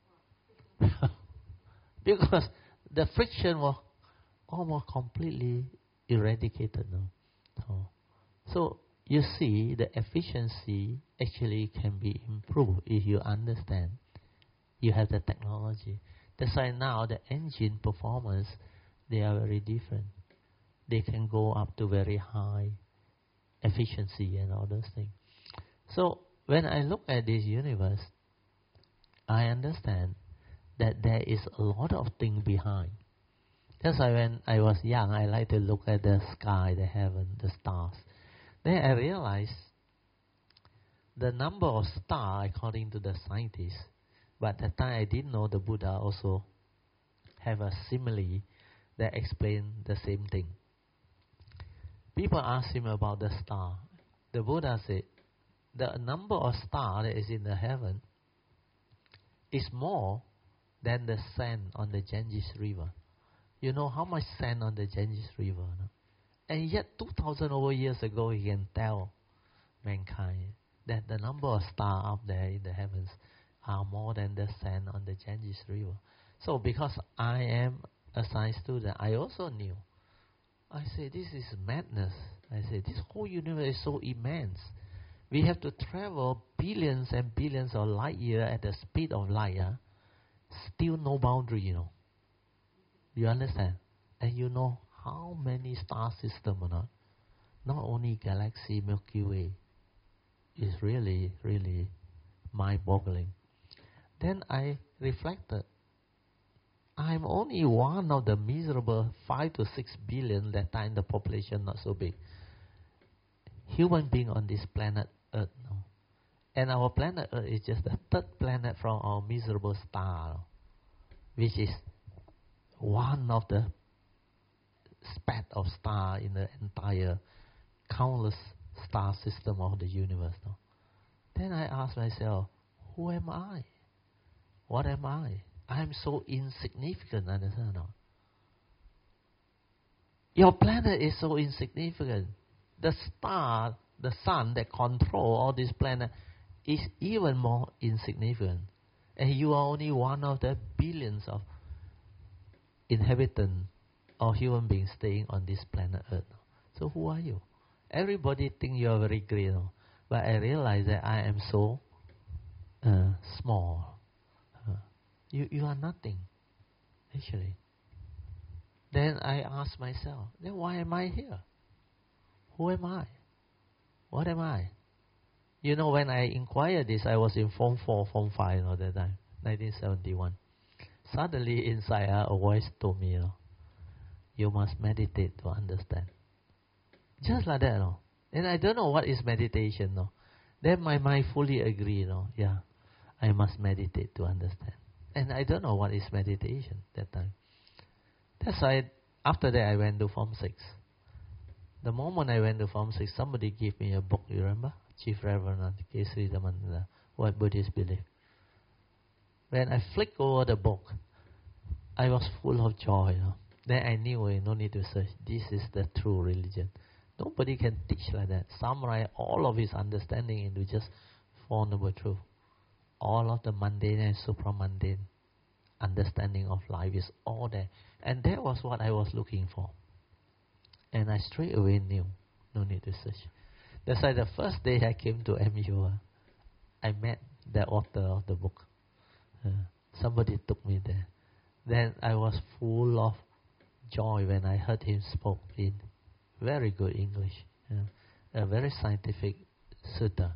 Because the friction was almost completely eradicated. So you see, the efficiency actually can be improved if you understand. You have the technology. That's why now the engine performance, they are very different. They can go up to very high efficiency and all those things. So when I look at this universe, I understand that there is a lot of things behind. That's why when I was young, I like to look at the sky, the heaven, the stars. Then I realized the number of stars, according to the scientists, but at that time I didn't know the Buddha also have a simile that explain the same thing. People ask him about the star. The Buddha said, the number of stars that is in the heaven is more than the sand on the Ganges River. You know how much sand on the Ganges River? No? And yet 2,000 over years ago, he can tell mankind that the number of stars up there in the heavens are more than the sand on the Ganges River. So because I am a science student, I also knew. I said, this is madness. I said, this whole universe is so immense. We have to travel billions and billions of light years at the speed of light. Still no boundary, You understand? And you know how many star systems or not? Not only galaxy, Milky Way. It's really, really mind-boggling. Then I reflected. I'm only one of the miserable 5 to 6 billion that time the population not so big. Human being on this planet Earth now. And our planet Earth is just the third planet from our miserable star, which is one of the spat of star in the entire countless star system of the universe. No? Then I ask myself, who am I? What am I? I am so insignificant, understand? No? Your planet is so insignificant. The star, the sun that control all this planet is even more insignificant. And you are only one of the billions of inhabitants or human beings staying on this planet Earth. So who are you? Everybody think you are very great, no? But I realize that I am so small. You are nothing, actually. Then I ask myself, then why am I here? Who am I? What am I? You know, when I inquired this, I was in Form 4, Form 5 at that time, 1971. Suddenly inside, a voice told me, you must meditate to understand. Just like that, no? And I don't know what is meditation, no? Then my mind fully agreed, yeah, I must meditate to understand. And I don't know what is meditation that time. That's why after that I went to Form 6. The moment I went to Form 6, somebody gave me a book, you remember? Chief Reverend K. Sri Dhammanda, What Buddhists Believe. When I flicked over the book, I was full of joy. Then I knew, no need to search. This is the true religion. Nobody can teach like that. Summarize all of his understanding into just Four Noble Truths. All of the mundane and supramundane understanding of life is all there. And that was what I was looking for. And I straight away knew, no need to search. That's why the first day I came to MU, I met the author of the book. Somebody took me there. Then I was full of joy when I heard him spoke in very good English, a very scientific sutta,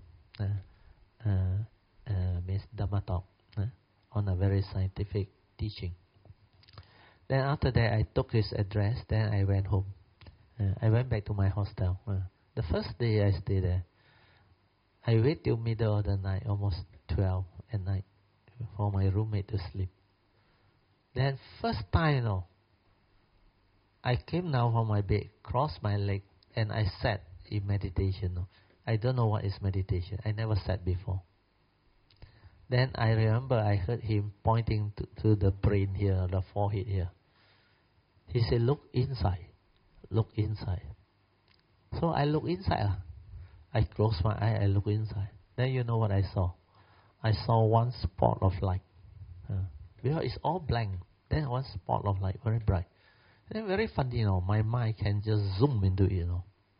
means Dhamma talk, on a very scientific teaching. Then after that, I took his address. Then I went home. I went back to my hostel. The first day I stayed there, I wait till middle of the night, almost 12 at night, for my roommate to sleep. Then first time, I came down from my bed, crossed my leg, and I sat in meditation. I don't know what is meditation. I never sat before. Then I remember I heard him pointing to the brain here, the forehead here. He said, look inside. Look inside. So I look inside. I closed my eye, I look inside. Then you know what I saw? I saw one spot of light. Because it's all blank. Then one spot of light, very bright. Then very funny, my mind can just zoom into it,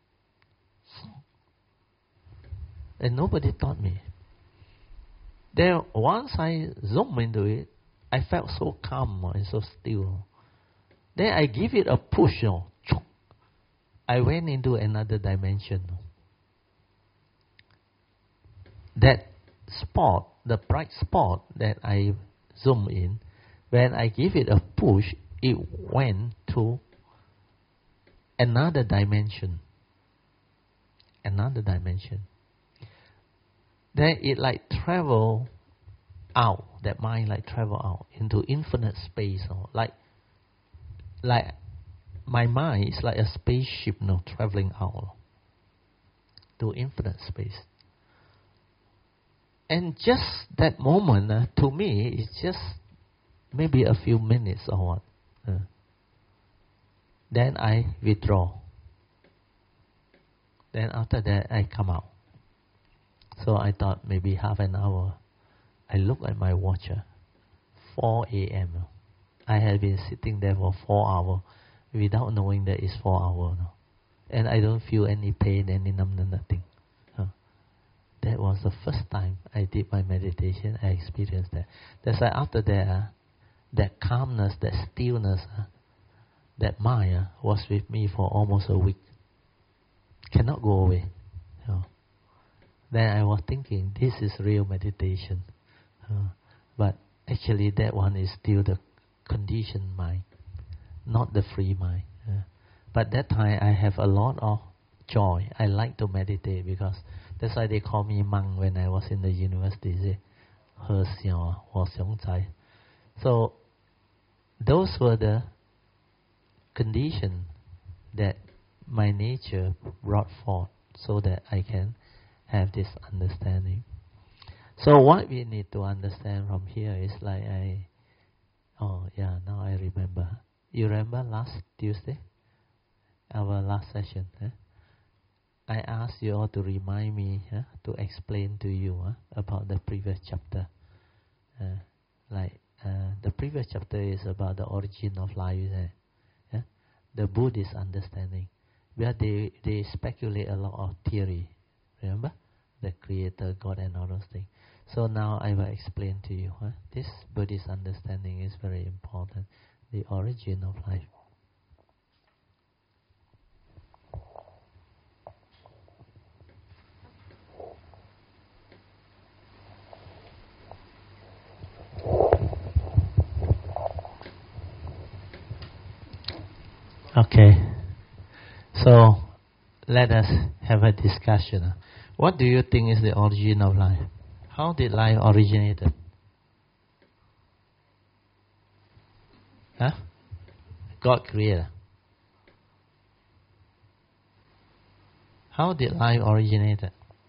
And nobody taught me. Then once I zoomed into it, I felt so calm and so still. Then I give it a push, I went into another dimension. That spot, the bright spot that I zoomed in, when I give it a push, it went to another dimension. Another dimension. Then it like travel out, that mind like travel out into infinite space. Like my mind is like a spaceship traveling out to infinite space. And just that moment, to me, it's just maybe a few minutes or what. Then I withdraw. Then after that, I come out. So I thought maybe half an hour. I look at my watch, 4 a.m. I had been sitting there for 4 hours without knowing that it's 4 hours. And I don't feel any pain, any numbness, nothing. That was the first time I did my meditation. I experienced that. That's why after that, that calmness, that stillness, that mind was with me for almost a week. Cannot go away. Then I was thinking, this is real meditation. But actually that one is still the conditioned mind, not the free mind. But that time I have a lot of joy. I like to meditate because that's why they call me monk when I was in the university. They say, so those were the conditions that my nature brought forth so that I can have this understanding. So what we need to understand from here is like now I remember. You remember last Tuesday? Our last session. I asked you all to remind me to explain to you about the previous chapter. The previous chapter is about the origin of life. The Buddhist understanding. Where they speculate a lot of theory. Remember? The Creator, God and all those things. So now I will explain to you. This Buddhist understanding is very important. The origin of life. Okay. So let us have a discussion. What do you think is the origin of life? How did life originate? God created. How did life originate?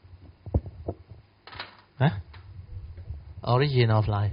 Origin of life.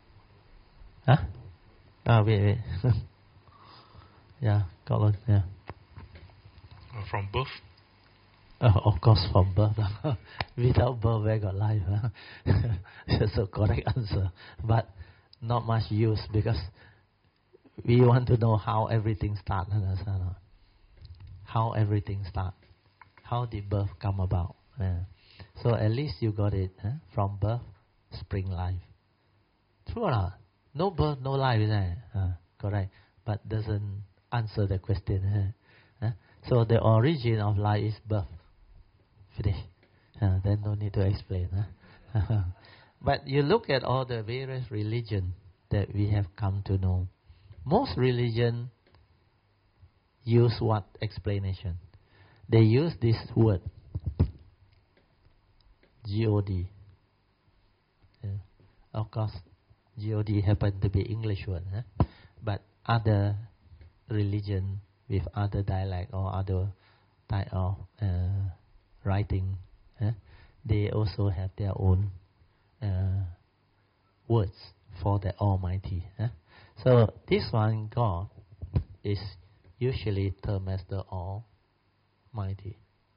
Wait. Yeah, got it. Yeah. From birth. Of course, from birth. Without birth, where got life? That's a correct answer, but not much use because we want to know how everything starts. How everything starts. How did birth come about? So at least you got it. From birth, spring life. True or not? No birth, no life, isn't it? Correct. But doesn't answer the question. So the origin of life is birth. Finish. Then no need to explain. But you look at all the various religions that we have come to know. Most religions use what explanation? They use this word, God. Of course, God happen to be English word, but other religion with other dialect or other type of writing, they also have their own words for the Almighty. So this one, God, is usually termed as the Almighty.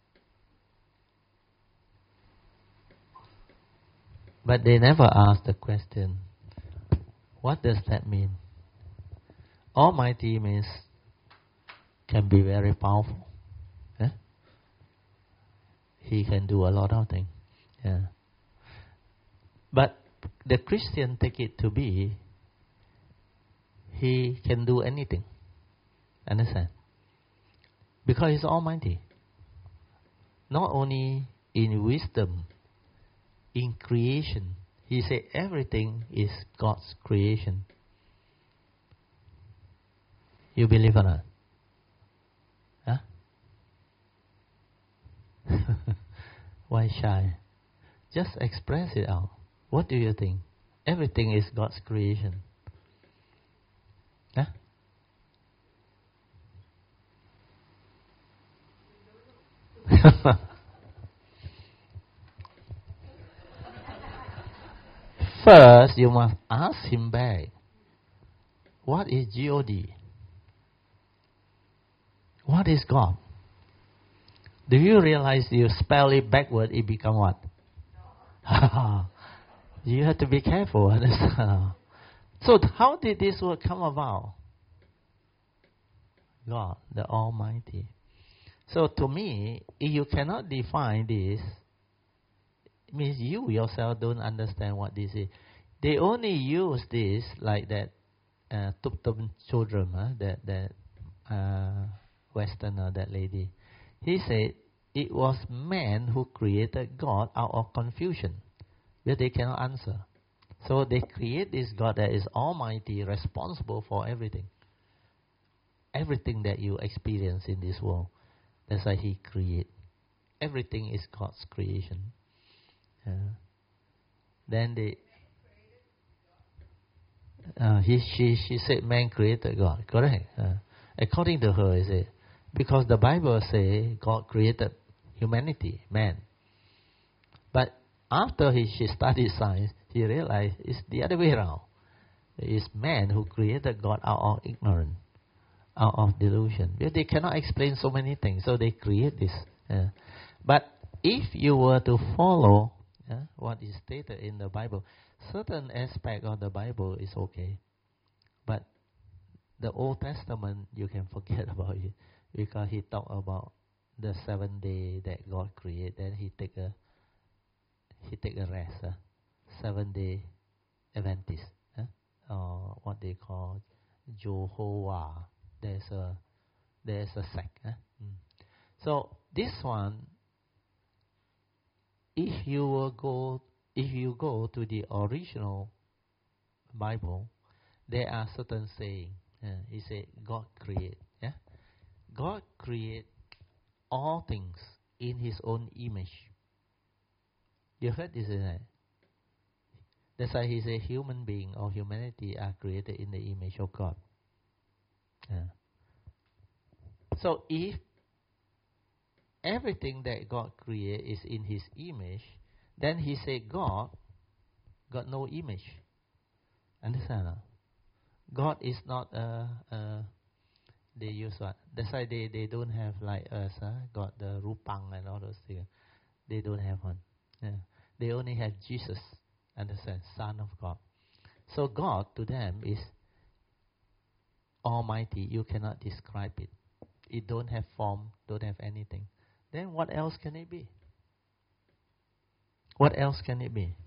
But they never ask the question, what does that mean? Almighty means can be very powerful. He can do a lot of things. But the Christian take it to be He can do anything. Understand? Because He's Almighty. Not only in wisdom, in creation. He said everything is God's creation. You believe or not? Why shy? Just express it out. What do you think? Everything is God's creation. First, you must ask him back. What is God? What is God? Do you realize you spell it backward, it become what? You have to be careful. So how did this word come about? God, the Almighty. So to me, if you cannot define this, it means you yourself don't understand what this is. They only use this like that Thupten Chodron, that Westerner, that lady. He said it was man who created God out of confusion, but they cannot answer. So they create this God that is almighty, responsible for everything. Everything that you experience in this world. That's why He created. Everything is God's creation. Then she said man created God. Correct. According to her, is it? Because the Bible says God created humanity, man. But after she studied science, she realized it's the other way around. It's man who created God out of ignorance, out of delusion. They cannot explain so many things, so they create this. But if you were to follow what is stated in the Bible, certain aspect of the Bible is okay. But the Old Testament, you can forget about it. Because He talked about the 7 day that God created, then He take a rest. 7 day Adventist, or what they call Jehovah. There's a sect. So this one, if you go to the original Bible, there are certain sayings. He said God create. God create all things in His own image. You heard this, isn't it? That's why He said human being or humanity are created in the image of God. So if everything that God created is in His image, then He said God got no image. Understand? God is not they use what? That's why they don't have like us, got the Rupang and all those things. They don't have one. They only have Jesus, understand? Son of God. So God to them is almighty. You cannot describe it. It don't have form, don't have anything. Then what else can it be? What else can it be?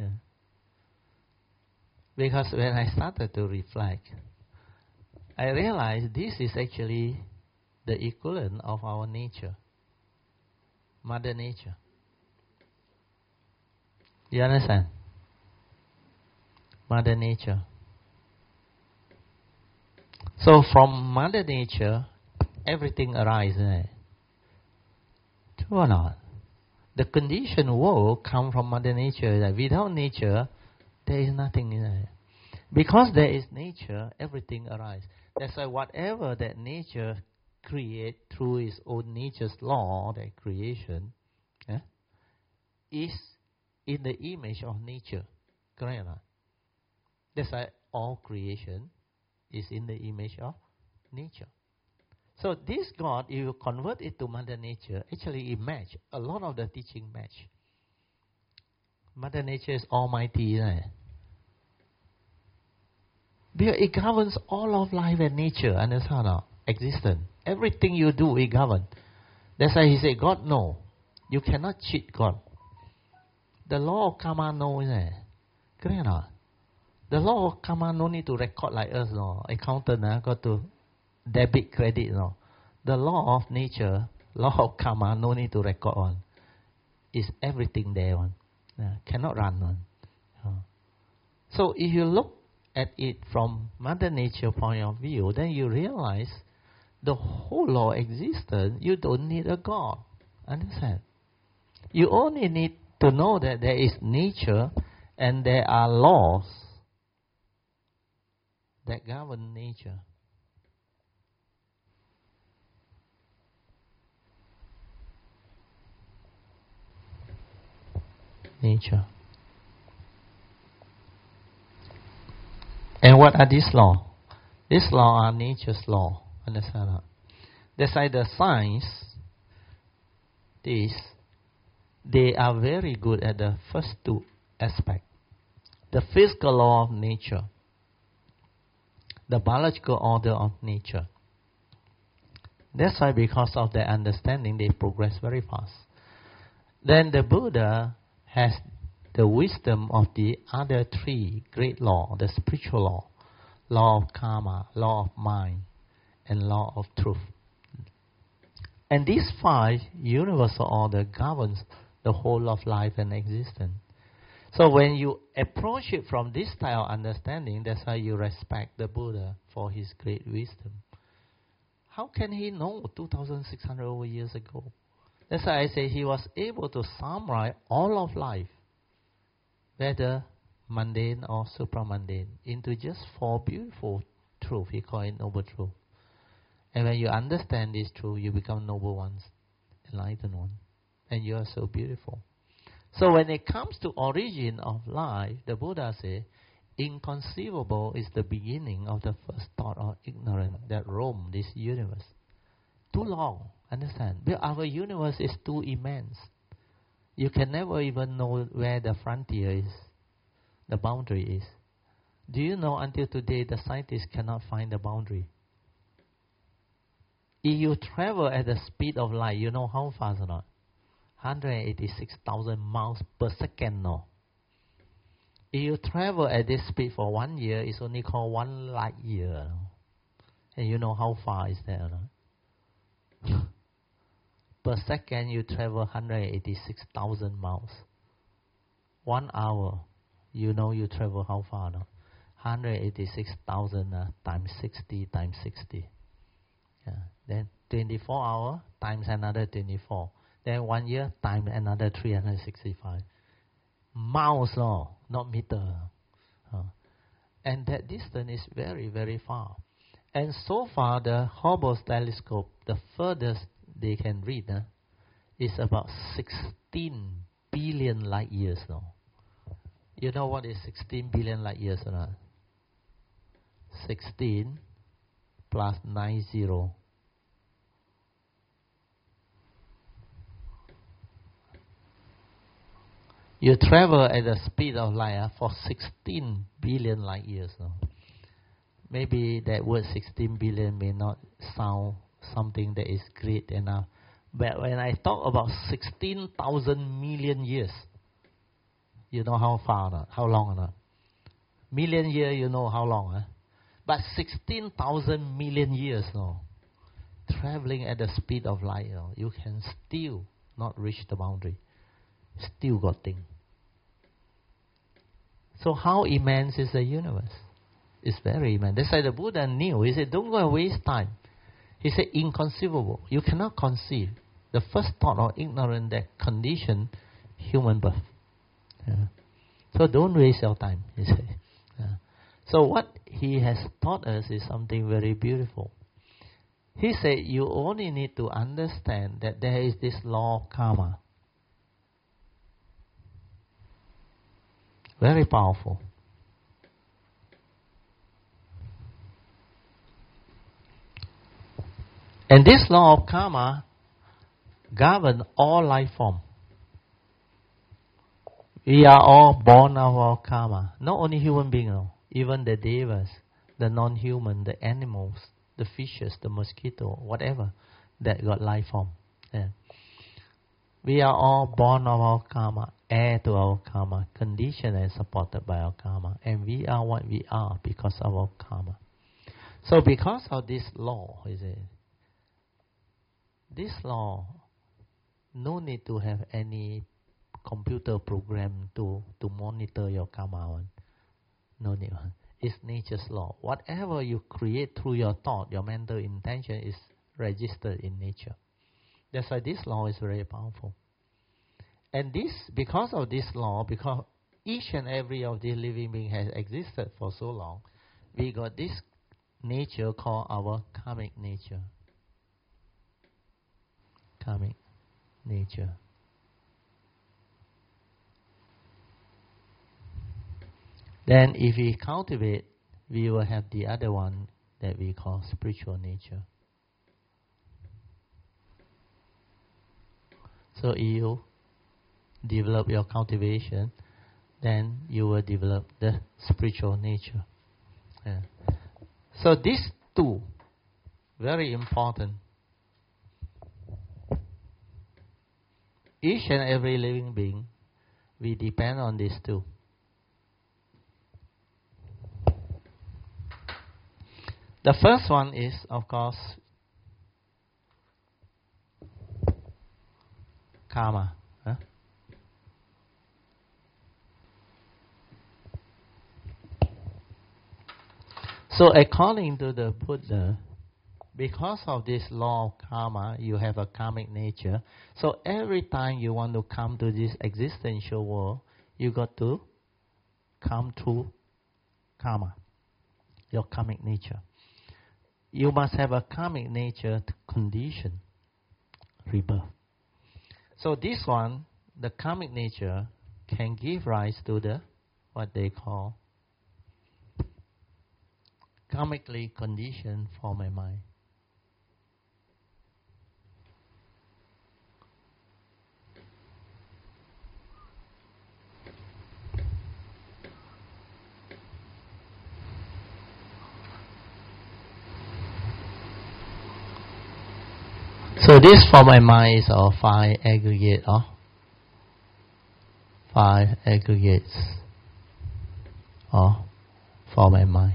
Because when I started to reflect, I realized this is actually the equivalent of our nature. Mother Nature. You understand? Mother Nature. So from Mother Nature, everything arises. True or not? The conditioned world comes from Mother Nature. That without nature, there is nothing in it. Because there is nature, everything arises. That's why whatever that nature creates through its own nature's law, that creation, is in the image of nature. Correct or not? That's why all creation is in the image of nature. So this God, if you convert it to Mother Nature, actually it match. A lot of the teaching match. Mother Nature is almighty, isn't it? Because it governs all of life and nature, understand now? Existence. Everything you do, it governs. That's why He said, God no. You cannot cheat God. The law of karma no, isn't it? Correct or not? The law of karma no need to record like us, no. Accountant got to debit, credit, no. The law of nature, law of karma, no need to record on. It's everything there one. Cannot run on. So if you look at it from Mother Nature point of view, then you realize the whole law existence, you don't need a God. Understand? You only need to know that there is nature and there are laws that govern nature. Nature. And what are these laws? These laws are nature's law. Understand that? That's why the science, they are very good at the first two aspects. The physical law of nature, the biological order of nature. That's why because of their understanding, they progress very fast. Then the Buddha has the wisdom of the other three great laws, the spiritual law, law of karma, law of mind, and law of truth. And these five universal order governs the whole of life and existence. So when you approach it from this style of understanding, that's why you respect the Buddha for his great wisdom. How can he know 2,600 over years ago? That's why I say he was able to summarize all of life, whether mundane or supramundane, into just 4 beautiful truths. He called it noble truth. And when you understand this truth, you become noble ones, enlightened one, and you are so beautiful. So when it comes to origin of life, the Buddha says, inconceivable is the beginning of the first thought of ignorance that roam this universe. Too long, understand? But our universe is too immense. You can never even know where the frontier is, the boundary is. Do you know until today the scientists cannot find the boundary? If you travel at the speed of light, you know how fast or not? 186,000 miles per second, no. If you travel at this speed for 1 year, it's only called 1 light year. No? And you know how far is that or not? Per second, you travel 186,000 miles. 1 hour, you know you travel how far, no? 186,000 times 60 times 60. Yeah. Then 24 hours times another 24. Then 1 year times another 365. Miles, no, not meter. And that distance is very, very far. And so far, the Hubble telescope, the furthest they can read, is about 16 billion light years now. You know what is 16 billion light years or not? 16 plus 90. You travel at the speed of light for 16 billion light years now. Maybe that word 16 billion may not sound something that is great enough. But when I talk about 16,000 million years, you know how far or not? How long or not? Million year, you know how long, huh? But 16,000 million years, no. Traveling at the speed of light, you can still not reach the boundary. Still got thing. So how immense is the universe? It's very immense. That's why the Buddha knew. He said, don't go and waste time. He said, inconceivable. You cannot conceive the first thought of ignorance that conditioned human birth. Yeah. So don't waste your time, he said. Yeah. So what he has taught us is something very beautiful. He said, you only need to understand that there is this law of karma. Very powerful. And this law of karma governs all life form. We are all born of our karma. Not only human beings, no. Even the devas, the non-human, the animals, the fishes, the mosquito, whatever that got life form. Yeah. We are all born of our karma, heir to our karma, conditioned and supported by our karma. And we are what we are because of our karma. So because of this law, this law, no need to have any computer program to monitor your karma. No need. It's nature's law. Whatever you create through your thought, your mental intention is registered in nature. That's why this law is very powerful. And this, because of this law, because each and every of these living beings has existed for so long, we got this nature called our karmic nature. Karmic nature. Then if we cultivate, we will have the other one that we call spiritual nature. So if you develop your cultivation, then you will develop the spiritual nature. Yeah. So these two, very important. Each and every living being, we depend on these two. The first one is, of course, karma. So according to the Buddha, because of this law of karma, you have a karmic nature. So every time you want to come to this existential world, you got to come through karma, your karmic nature. You must have a karmic nature to condition rebirth. So this one, the karmic nature, can give rise to the what they call karmically conditioned form and mind. So this form and mind is our five aggregate of five aggregates of form and mind.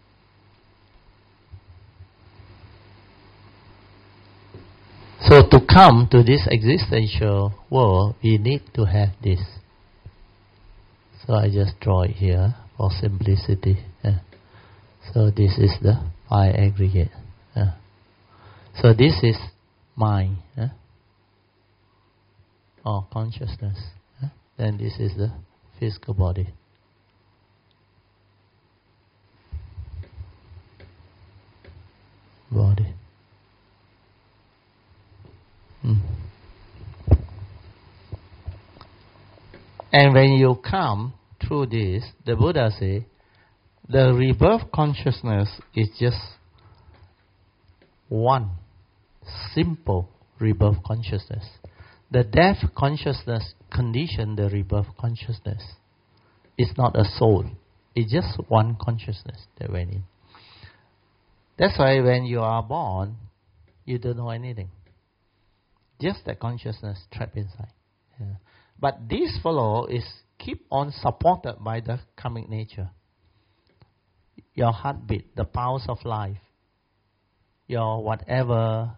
So to come to this existential world, we need to have this. So I just draw it here for simplicity. So this is the five aggregate. So this is mind, or consciousness. Then this is the physical body. Body. And when you come through this, the Buddha say, the rebirth consciousness is just one simple rebirth consciousness. The death consciousness condition the rebirth consciousness. It's not a soul. It's just one consciousness that went in. That's why when you are born, you don't know anything. Just that consciousness trapped inside. But this fellow is keep on supported by the karmic nature. Your heartbeat, the pulse of life, your whatever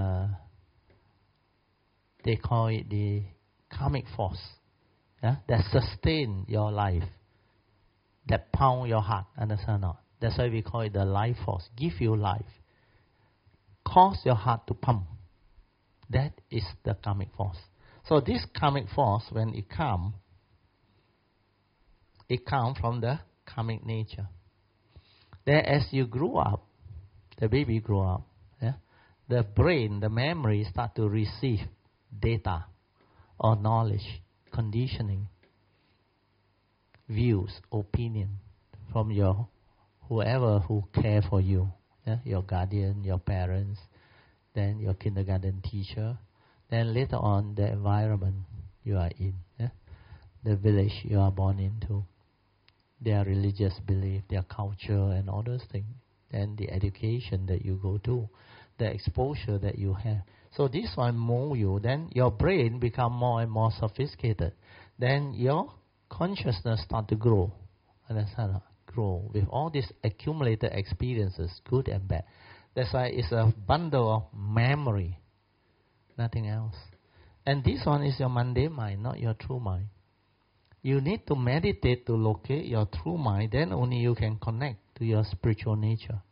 they call it the karmic force, that sustain your life, that pound your heart, understand or not? That's why we call it the life force. Give you life, cause your heart to pump. That is the karmic force. So this karmic force, when it comes from the karmic nature. Then as you grow up, the baby grow up, the brain, the memory start to receive data or knowledge, conditioning, views, opinion from your whoever who care for you, your guardian, your parents, then your kindergarten teacher, then later on the environment you are in, the village you are born into, their religious belief, their culture and all those things, then the education that you go to, the exposure that you have. So this one mold you, then your brain become more and more sophisticated. Then your consciousness start to grow. Understand? Grow with all these accumulated experiences, good and bad. That's why it's a bundle of memory, nothing else. And this one is your mundane mind, not your true mind. You need to meditate to locate your true mind, then only you can connect to your spiritual nature.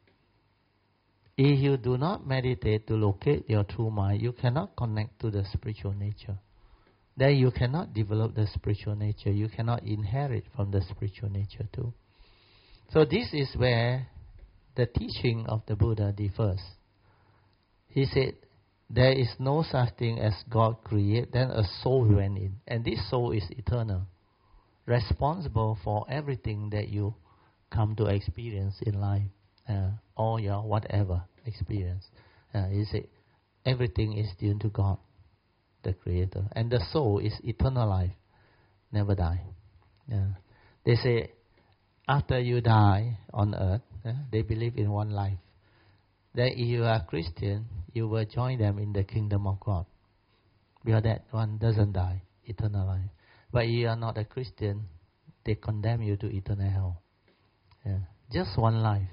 If you do not meditate to locate your true mind, you cannot connect to the spiritual nature. Then you cannot develop the spiritual nature. You cannot inherit from the spiritual nature too. So this is where the teaching of the Buddha differs. He said, there is no such thing as God create, then a soul went in. And this soul is eternal, responsible for everything that you come to experience in life, or your whatever experience. He said, everything is due to God, the Creator. And the soul is eternal life, never die. They say, after you die on earth, they believe in one life. Then if you are Christian, you will join them in the kingdom of God. Because that one doesn't die, eternal life. But if you are not a Christian, they condemn you to eternal hell. Just one life.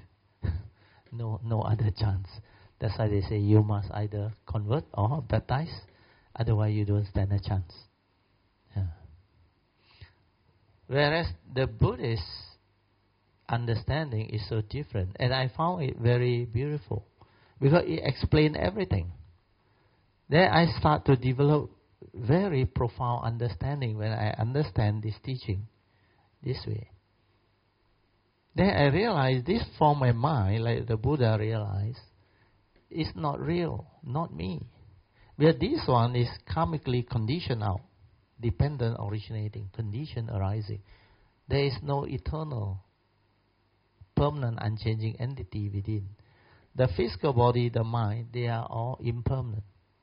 No other chance. That's why they say you must either convert or baptize, otherwise you don't stand a chance. Whereas the Buddhists understanding is so different. And I found it very beautiful because it explained everything. Then I start to develop very profound understanding when I understand this teaching this way. Then I realize this form of mind, like the Buddha realized, is not real, not me. But this one is karmically conditioned out, dependent originating, condition arising. There is no eternal, permanent, unchanging entity within. The physical body, the mind, they are all impermanent.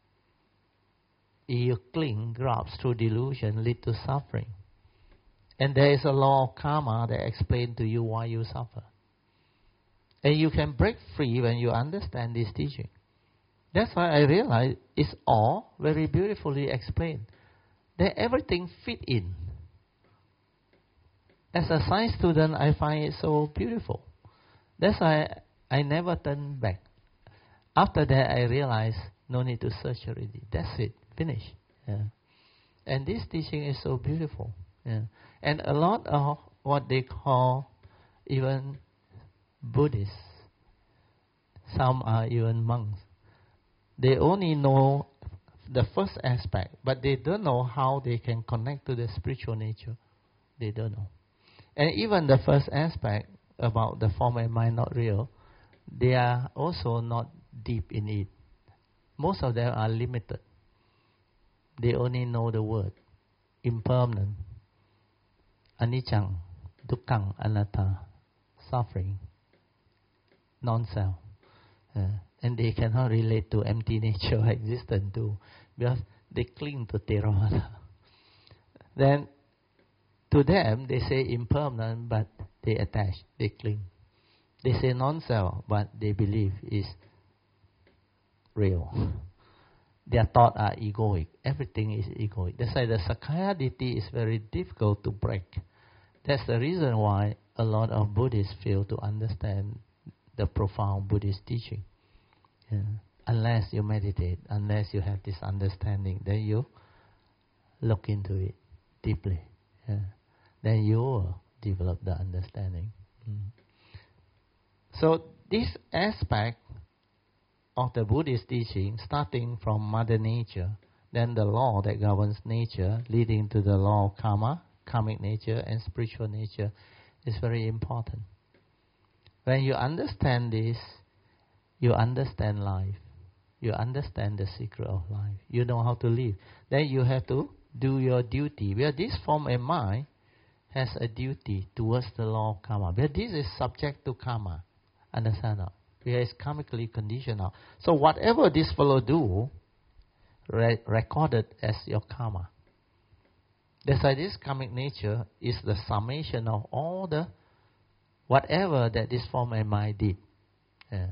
If you cling, grasp through delusion, lead to suffering. And there is a law of karma that explains to you why you suffer. And you can break free when you understand this teaching. That's why I realize it's all very beautifully explained. That everything fit in. As a science student, I find it so beautiful. That's why I never turn back. After that, I realized no need to search already. That's it. Finish. Yeah. And this teaching is so beautiful. Yeah. And a lot of what they call even Buddhists, some are even monks, they only know the first aspect, but they don't know how they can connect to the spiritual nature. They don't know. And even the first aspect about the form and mind not real, they are also not deep in it. Most of them are limited. They only know the word impermanent, anicca, dukkha, anatta, suffering, non-self. And they cannot relate to empty nature or existence too, because they cling to Theravada. Then, to them, they say impermanent, but they attach, they cling. They say non-self, but they believe is real. Their thoughts are egoic. Everything is egoic. That's why the Sakkaya Ditthi is very difficult to break. That's the reason why a lot of Buddhists fail to understand the profound Buddhist teaching. Yeah. Unless you meditate, unless you have this understanding, then you look into it deeply. Yeah. Then you will develop the understanding. So this aspect of the Buddhist teaching, starting from Mother Nature, then the law that governs nature, leading to the law of karma, karmic nature, and spiritual nature, is very important. When you understand this, you understand life. You understand the secret of life. You know how to live. Then you have to do your duty. Where this form of mind has a duty towards the law of karma. Where this is subject to karma. Understand that? Where it's karmically conditional. So whatever this fellow do, recorded as your karma. That's why this karmic nature is the summation of all the whatever that this form of mind did. Yeah.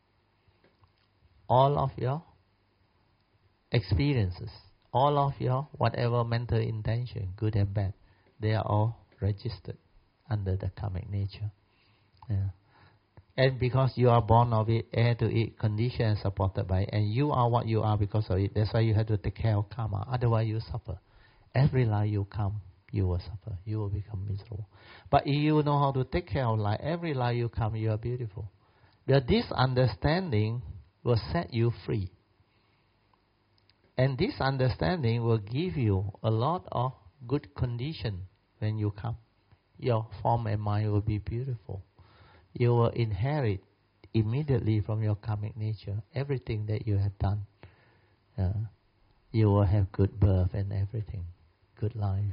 All of your experiences, all of your whatever mental intention, good and bad, they are all registered under the karmic nature. Yeah. And because you are born of it, heir to it, conditioned and supported by it, and you are what you are because of it, that's why you have to take care of karma. Otherwise you suffer. Every life you come, you will suffer. You will become miserable. But if you know how to take care of life, every life you come, you are beautiful. But this understanding will set you free. And this understanding will give you a lot of good condition when you come. Your form and mind will be beautiful. You will inherit immediately from your karmic nature everything that you have done. You will have good birth and everything, good life,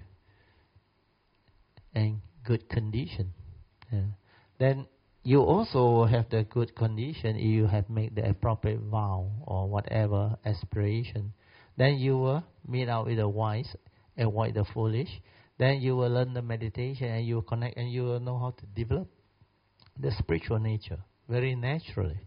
and good condition. Then you also have the good condition if you have made the appropriate vow or whatever aspiration. Then you will meet out with the wise, avoid the foolish. Then you will learn the meditation and you will connect and you will know how to develop the spiritual nature very naturally.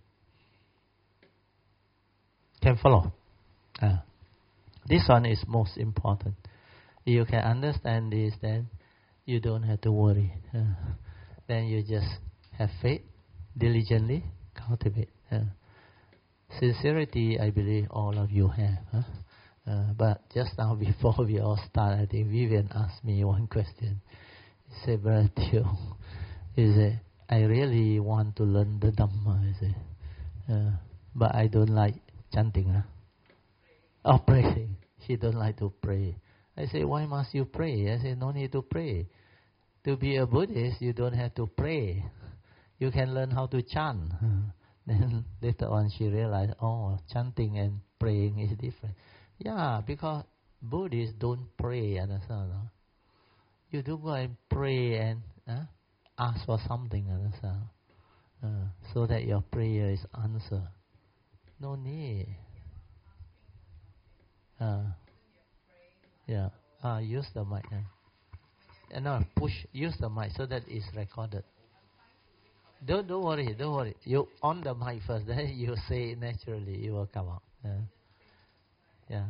Can follow? This one is most important. If you can understand this, then you don't have to worry. Then you just have faith, diligently cultivate. Sincerity, I believe all of you have. But just now, before we all start, I think Vivian asked me one question. He said, Brother Teo, he said, I really want to learn the Dhamma, I say. But I don't like chanting. Or praying. She don't like to pray. I say, why must you pray? I say, no need to pray. To be a Buddhist, you don't have to pray. You can learn how to chant. Then later on she realized, oh, chanting and praying is different. Yeah, because Buddhists don't pray, understand? No? You don't go and pray and ask for something, understand? So that your prayer is answered. No need. Yeah. Use the mic. No, use the mic so that it's recorded. Don't worry. You on the mic first, then you say it naturally. It will come out. Yeah.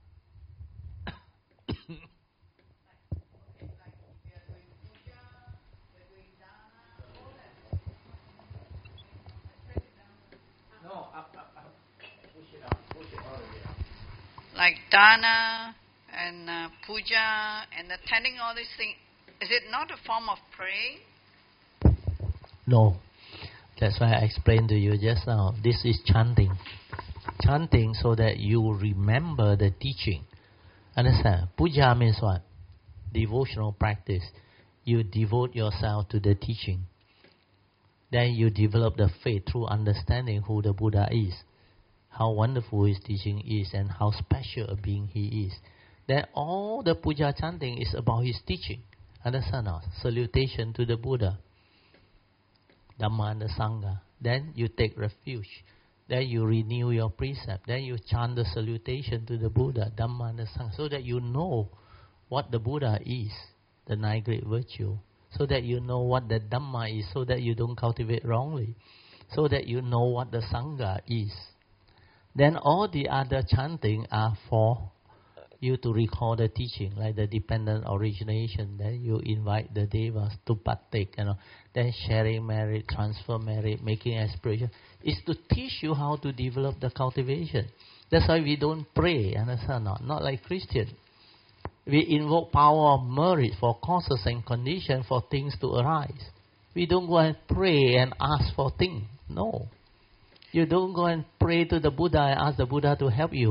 No, push it up. Push it all the way up. Like dana and puja and attending all these things, is it not a form of praying? No. That's why I explained to you just now. This is chanting. Chanting so that you remember the teaching. Understand? Puja means what? Devotional practice. You devote yourself to the teaching. Then you develop the faith through understanding who the Buddha is, how wonderful his teaching is, and how special a being he is. Then all the puja chanting is about his teaching. Understand now? Salutation to the Buddha, Dhamma and the Sangha. Then you take refuge. Then you renew your precept. Then you chant the salutation to the Buddha, Dhamma and the Sangha, so that you know what the Buddha is, the 9 great virtues. So that you know what the Dhamma is, so that you don't cultivate wrongly. So that you know what the Sangha is. Then all the other chanting are for you to recall the teaching, like the dependent origination. Then you invite the devas to partake, Then sharing merit, transfer merit, making aspiration. It's to teach you how to develop the cultivation. That's why we don't pray, understand? Not like Christian. We invoke power of merit for causes and conditions for things to arise. We don't go and pray and ask for things. No. You don't go and pray to the Buddha and ask the Buddha to help you.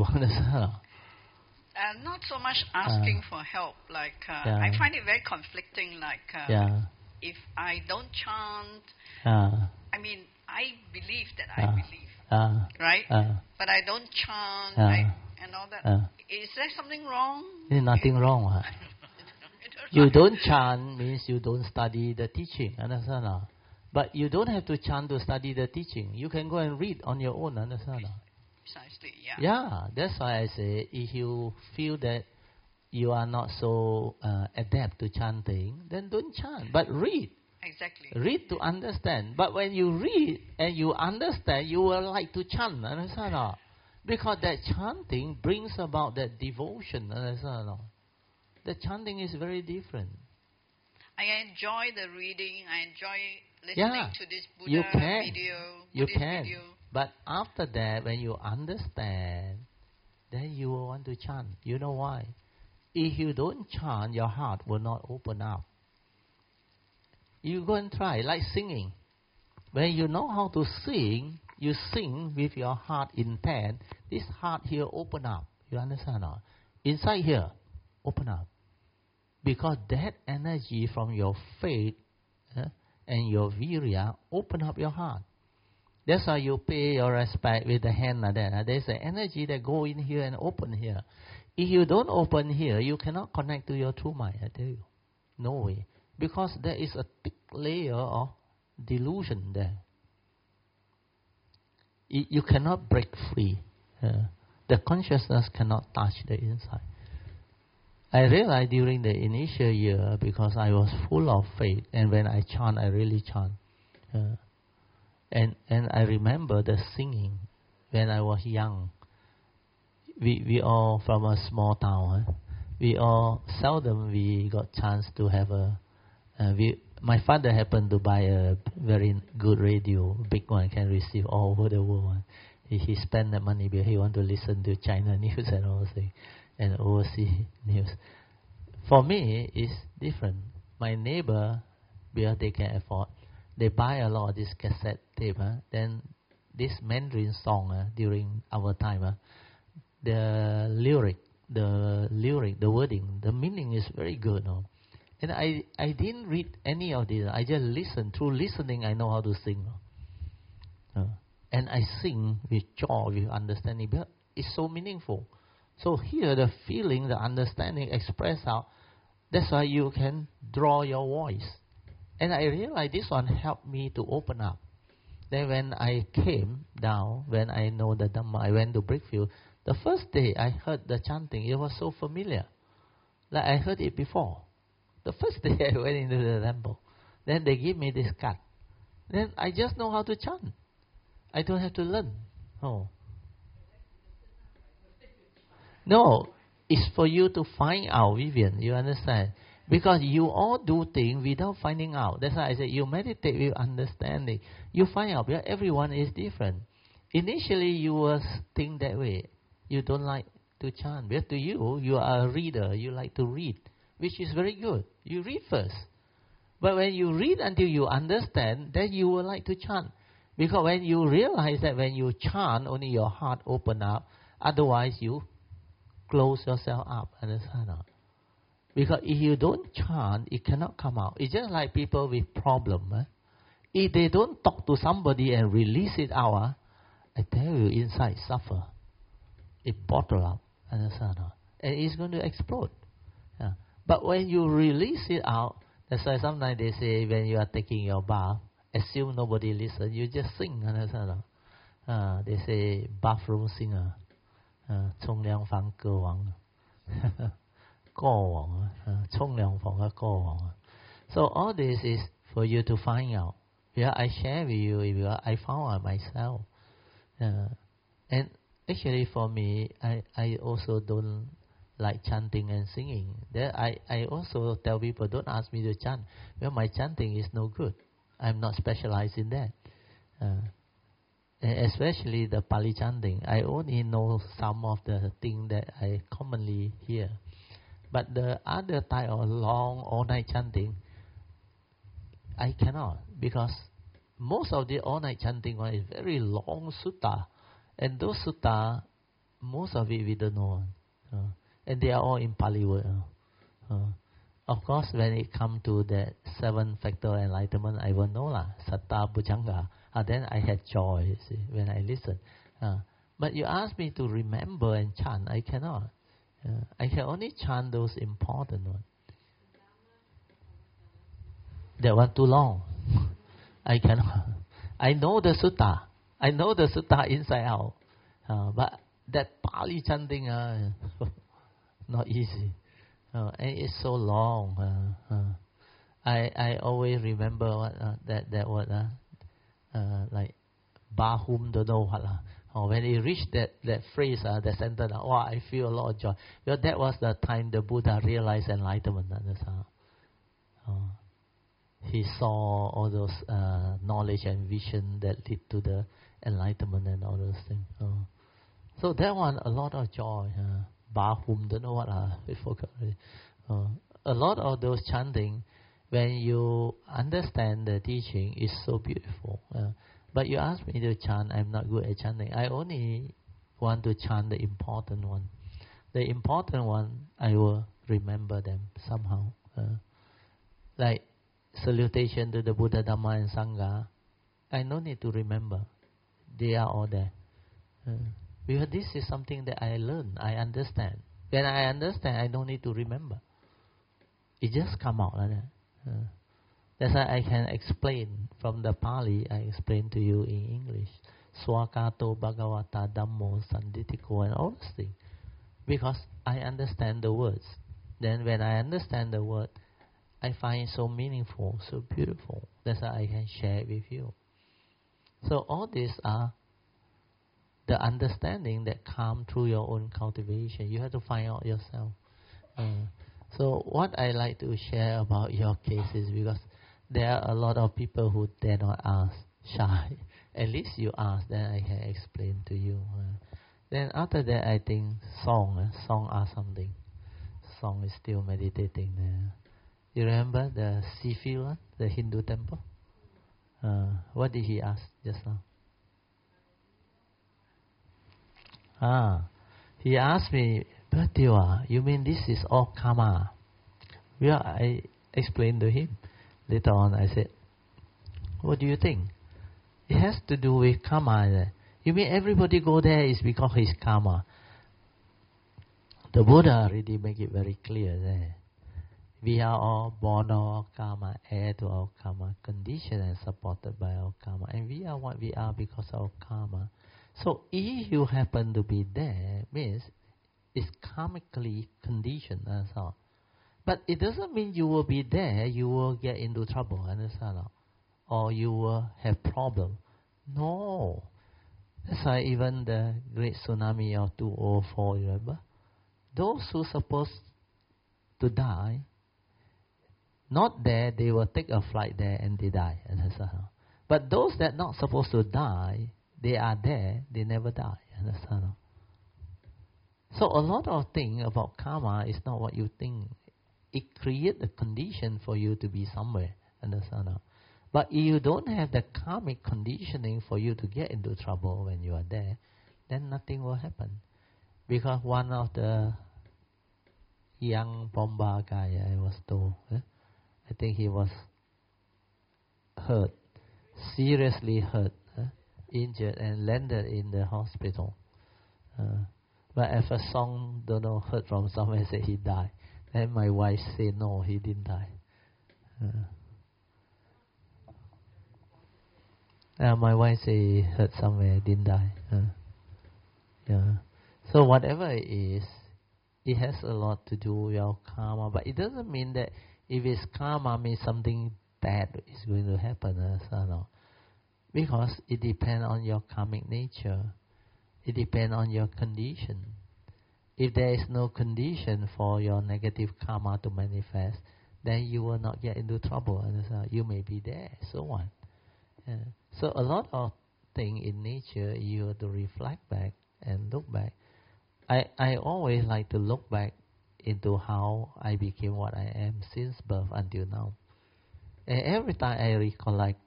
Not so much asking for help. I find it very conflicting. If I don't chant, I mean, I believe that I believe, right? But I don't chant and all that. Is there something wrong? There's nothing wrong. You don't chant means you don't study the teaching. Understand? But you don't have to chant to study the teaching. You can go and read on your own. Understand? Precisely, Yeah, that's why I say if you feel that you are not so adept to chanting, then don't chant, but read. Exactly. Read to understand. But when you read and you understand, you will like to chant. Understand? Because that chanting brings about that devotion. Understand? The chanting is very different. I enjoy the reading. I enjoy listening to this Buddha video. You can. Video. But after that, when you understand, then you will want to chant. You know why? If you don't chant, your heart will not open up. You go and try, like singing. When you know how to sing, you sing with your heart intent. This heart here open up. You understand? Inside here, open up. Because that energy from your faith and your virya open up your heart. That's why you pay your respect with the hand like that. There's an energy that go in here and open here. If you don't open here, you cannot connect to your true mind, I tell you. No way. Because there is a thick layer of delusion there. You cannot break free. The consciousness cannot touch the inside. I realized during the initial year, because I was full of faith, and when I chant, I really chant. And I remember the singing when I was young. We all from a small town. We all seldom we got chance to have my father happened to buy a very good radio, big one, can receive all over the world. He spent the money because he want to listen to China news and all things, and overseas news. For me, it's different. My neighbor, because they can afford, they buy a lot of this cassette tape. Then this Mandarin song during our time, the lyric, the wording, the meaning is very good. And I didn't read any of this. I just listened. Through listening, I know how to sing. And I sing with joy, with understanding. But it's so meaningful. So here, the feeling, the understanding expressed out. That's why you can draw your voice. And I realized this one helped me to open up. Then when I came down, when I know the Dhamma, I went to Brickfield. The first day I heard the chanting, it was so familiar. Like I heard it before. The first day I went into the temple. Then they give me this card. Then I just know how to chant. I don't have to learn. No, it's for you to find out, Vivian. You understand? Because you all do things without finding out. That's why I say you meditate with understanding. You find out because everyone is different. Initially, you will think that way. You don't like to chant. Because to you, you are a reader. You like to read, which is very good. You read first. But when you read until you understand, then you will like to chant. Because when you realize that when you chant, only your heart open up. Otherwise, you close yourself up. Understand? Because if you don't chant, it cannot come out. It's just like people with problem. If they don't talk to somebody and release it out, I tell you, inside suffer. It bottle up. Understand? And it's going to explode. But when you release it out, that's why sometimes they say when you are taking your bath, assume nobody listens, you just sing. Understand? They say bathroom singer, 冲凉房歌王。So all this is for you to find out. Yeah, I share with you. I found out myself. And actually for me, I also don't like chanting and singing. I also tell people, don't ask me to chant. Well, my chanting is no good. I'm not specialized in that. Especially the Pali chanting. I only know some of the things that I commonly hear. But the other type of long all-night chanting, I cannot. Because most of the all-night chanting one is very long sutta. And those sutta, most of it we don't know. And they are all in Pali word. Of course, when it comes to the 7 factor enlightenment, I will know Satta Bhujanga. Then I had joy, see, when I listen. But you ask me to remember and chant, I cannot. I can only chant those important ones. That one too long. I cannot. I know the sutta. I know the sutta inside out. But that Pali chanting, not easy. And it's so long. I always remember what that word, like Bahum don't know what. When he reached that phrase, that sentence, I feel a lot of joy. Because that was the time the Buddha realized enlightenment. That's how. He saw all those knowledge and vision that lead to the enlightenment and all those things. So that one, a lot of joy. Bahum, don't know what. I forgot. A lot of those chanting, when you understand the teaching, is so beautiful. But you ask me to chant, I'm not good at chanting. I only want to chant the important one. The important one, I will remember them somehow. Like salutation to the Buddha, Dhamma and Sangha, I no need to remember. They are all there. Because this is something that I learn, I understand. When I understand, I don't need to remember. It just come out like that. That's why I can explain from the Pali, I explain to you in English. Swakato Bhagavata Dhammo Sanditiko and all those things. Because I understand the words. Then when I understand the word, I find it so meaningful, so beautiful. That's why I can share it with you. So all these are the understanding that come through your own cultivation. You have to find out yourself. So what I like to share about your case is because there are a lot of people who dare not ask, shy. At least you ask, then I can explain to you. Then after that, I think song are something. Song is still meditating there. You remember the Seafield one, the Hindu temple? What did he ask just now? He asked me, but you mean this is all karma? Well, I explained to him. Later on, I said, what do you think? It has to do with karma. You mean everybody go there is because it's karma? The Buddha already make it very clear there. We are all born of our karma, heir to our karma, conditioned and supported by our karma. And we are what we are because of our karma. So if you happen to be there, means it's karmically conditioned, that's all. But it doesn't mean you will be there, you will get into trouble, understand? Or you will have problem. No. That's why even the great tsunami of 2004, remember? Those who are supposed to die, not there, they will take a flight there and they die. Understand? But those that not supposed to die, they are there, they never die. Understand? So a lot of things about karma is not what you think. It creates a condition for you to be somewhere. Understand? But if you don't have the karmic conditioning for you to get into trouble when you are there, then nothing will happen. Because one of the young Bomba guy I was told, I think he was hurt, seriously hurt, injured and landed in the hospital. But at first song, don't know, heard from somewhere said he died. Then my wife said no, he didn't die. My wife said he heard somewhere, didn't die. So whatever it is, it has a lot to do with our karma. But it doesn't mean that if it's karma, means something bad is going to happen. Because it depends on your karmic nature. It depends on your condition. If there is no condition for your negative karma to manifest, then you will not get into trouble. You may be there, so what? So a lot of things in nature, you have to reflect back and look back. I always like to look back into how I became what I am since birth until now. And every time I recollect,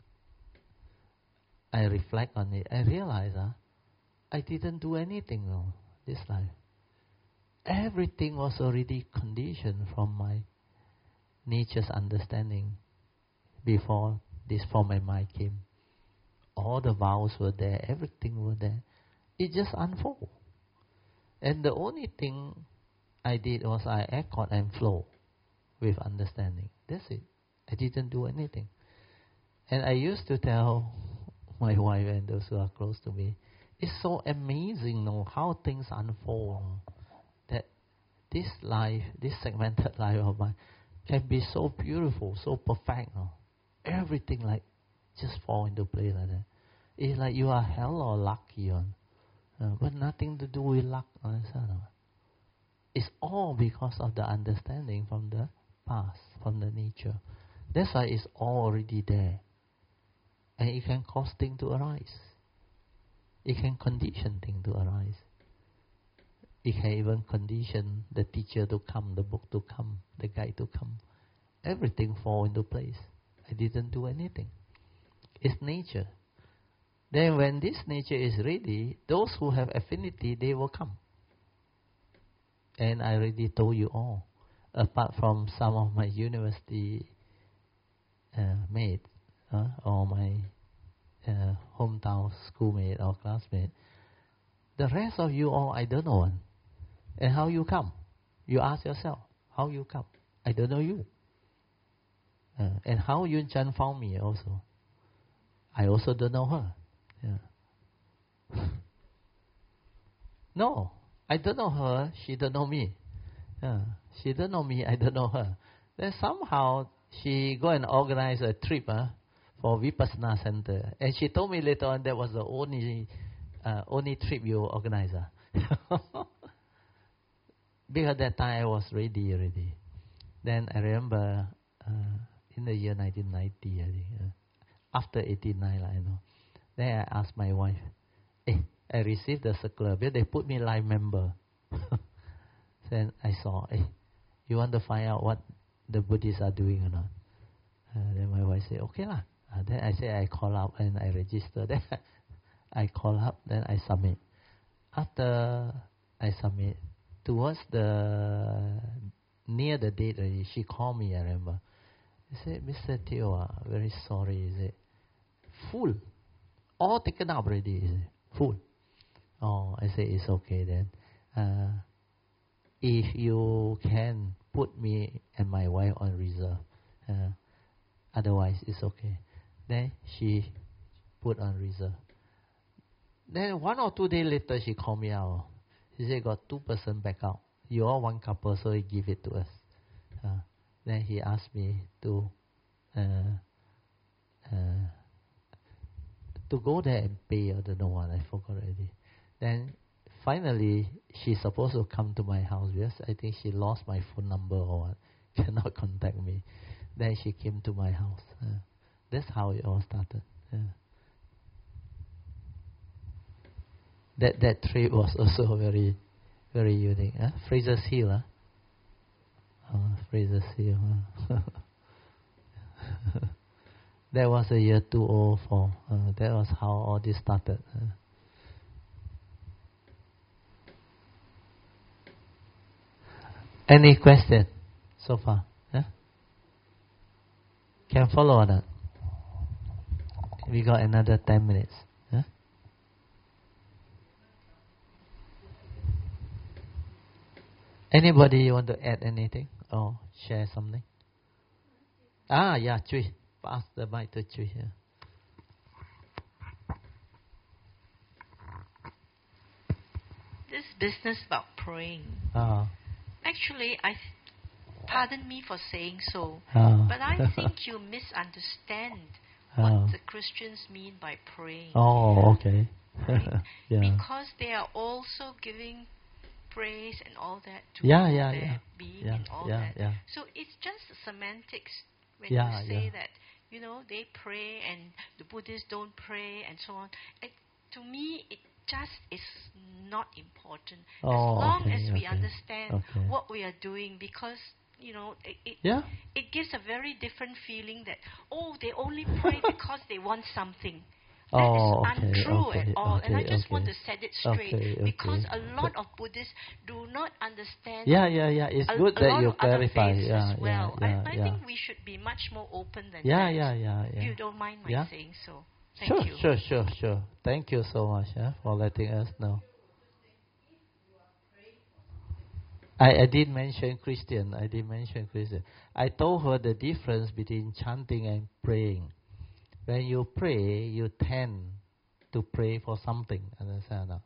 I reflect on it, I realize I didn't do anything wrong this life. Everything was already conditioned from my nature's understanding before this form and mind came. All the vows were there, everything was there. It just unfolded. And the only thing I did was I accord and flow with understanding. That's it. I didn't do anything. And I used to tell my wife and those who are close to me, it's so amazing how things unfold. That this life, this segmented life of mine, can be so beautiful, so perfect. Everything like just fall into place like that. It's like you are hell or lucky. But nothing to do with luck. It's all because of the understanding from the past, from the nature. That's why it's all already there. And it can cause things to arise. It can condition things to arise. It can even condition the teacher to come, the book to come, the guide to come. Everything fall into place. I didn't do anything. It's nature. Then when this nature is ready, those who have affinity, they will come. And I already told you all, apart from some of my university mates, or my hometown schoolmate or classmate, the rest of you all, I don't know one. And how you come? You ask yourself, how you come? I don't know you. And how Yun Chan found me also. I also don't know her. No, I don't know her, she don't know me. She don't know me, I don't know her. Then somehow she go and organize a trip for Vipassana Center. And she told me later on that was the only trip you organize. Because that time I was ready already. Then I remember in the year 1990, I think, after 89, I know. Then I asked my wife, I received the circular, but they put me live member. Then I saw, you want to find out what the Buddhists are doing or not? Then my wife said, okay lah, Then I say I call up and I register. Then I call up, then I submit. After I submit, towards near the date already, she called me, I remember. She said, Mr. Teo, very sorry, is it? Full. All taken up already, is it? Full. Oh, I say, it's okay then. If you can put me and my wife on reserve, otherwise it's okay. Then she put on reserve. Then 1 or 2 days later, she called me out. She said, got 2 person back out. You all one couple, so he give it to us. Then he asked me to go there and pay. I don't know what, I forgot already. Then finally, she's supposed to come to my house because I think she lost my phone number or what. Cannot contact me. Then she came to my house. That's how it all started. That trip was also very, very unique. Fraser's Hill. Fraser's Hill. That was the year 2004. That was how all this started. Any question so far? Can follow or not? We got another 10 minutes. Anybody want to add anything or share something? Yeah, Chui. Pass the mic to Chui here. This business about praying. Actually, pardon me for saying so, but I think you misunderstand what the Christians mean by praying. Oh, okay. Right? Yeah. Because they are also giving praise and all that to their being and all that. Yeah. So it's just semantics when you say that, they pray and the Buddhists don't pray and so on. To me, it just is not important as long as we understand what we are doing, because it gives a very different feeling that they only pray because they want something. That is untrue at all. And I just want to set it straight because a lot of Buddhists do not understand It's good that you clarify. As well. I think we should be much more open than that. If you don't mind my saying so. Thank you. Sure. Thank you so much for letting us know. I did mention Christian. I told her the difference between chanting and praying. When you pray, you tend to pray for something. Understand? No,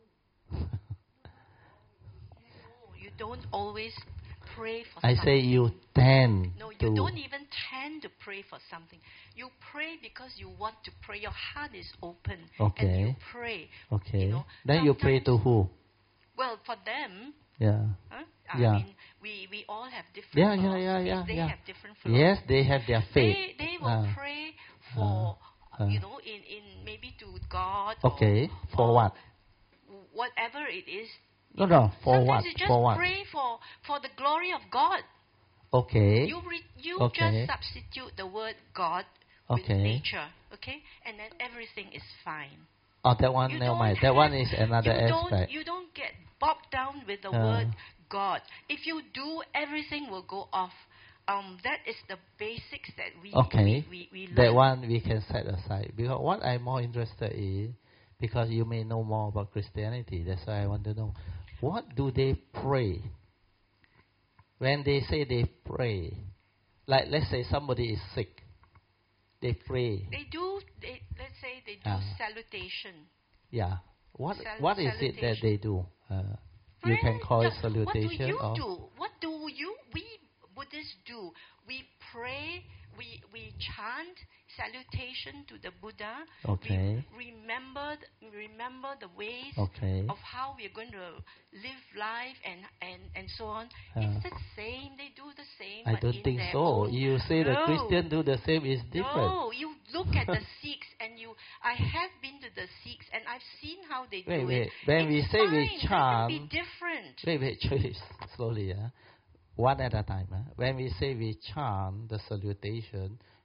you don't always pray for something. I say you tend. No, you don't even tend to pray for something. You pray because you want to pray. Your heart is open, and you pray. Okay. Then you pray to who? Well, for them. Yeah. I mean, we all have different philosophies. They have different philosophies. Yes, they have their faith. They will pray for, in maybe to God. Okay. For what? Whatever it is. No. For sometimes what? You just for what? pray for the glory of God. Okay. You just substitute the word God with nature. Okay, and then everything is fine. Oh, that one, never mind. That one is another aspect. You don't get bogged down with the word God. If you do, everything will go off. That is the basics that we learn. That one we can set aside. Because what I'm more interested in, because you may know more about Christianity, that's why I want to know. What do they pray? When they say they pray, like let's say somebody is sick, they pray. Let's say they do salutation. Yeah. What is it that they do? You can call it salutation. What do we Buddhists do? We pray, we chant salutation to the Buddha. Okay. We remember the ways of how we're going to live life and so on. It's the same. They do the same. I don't think so. You say the Christian do the same is different. No, you look at the Sikhs and I have been to the Sikhs and I've seen how they do it. When we say we chant, it can be different. Wait, slowly, one at a time. When we say we chant the salutation,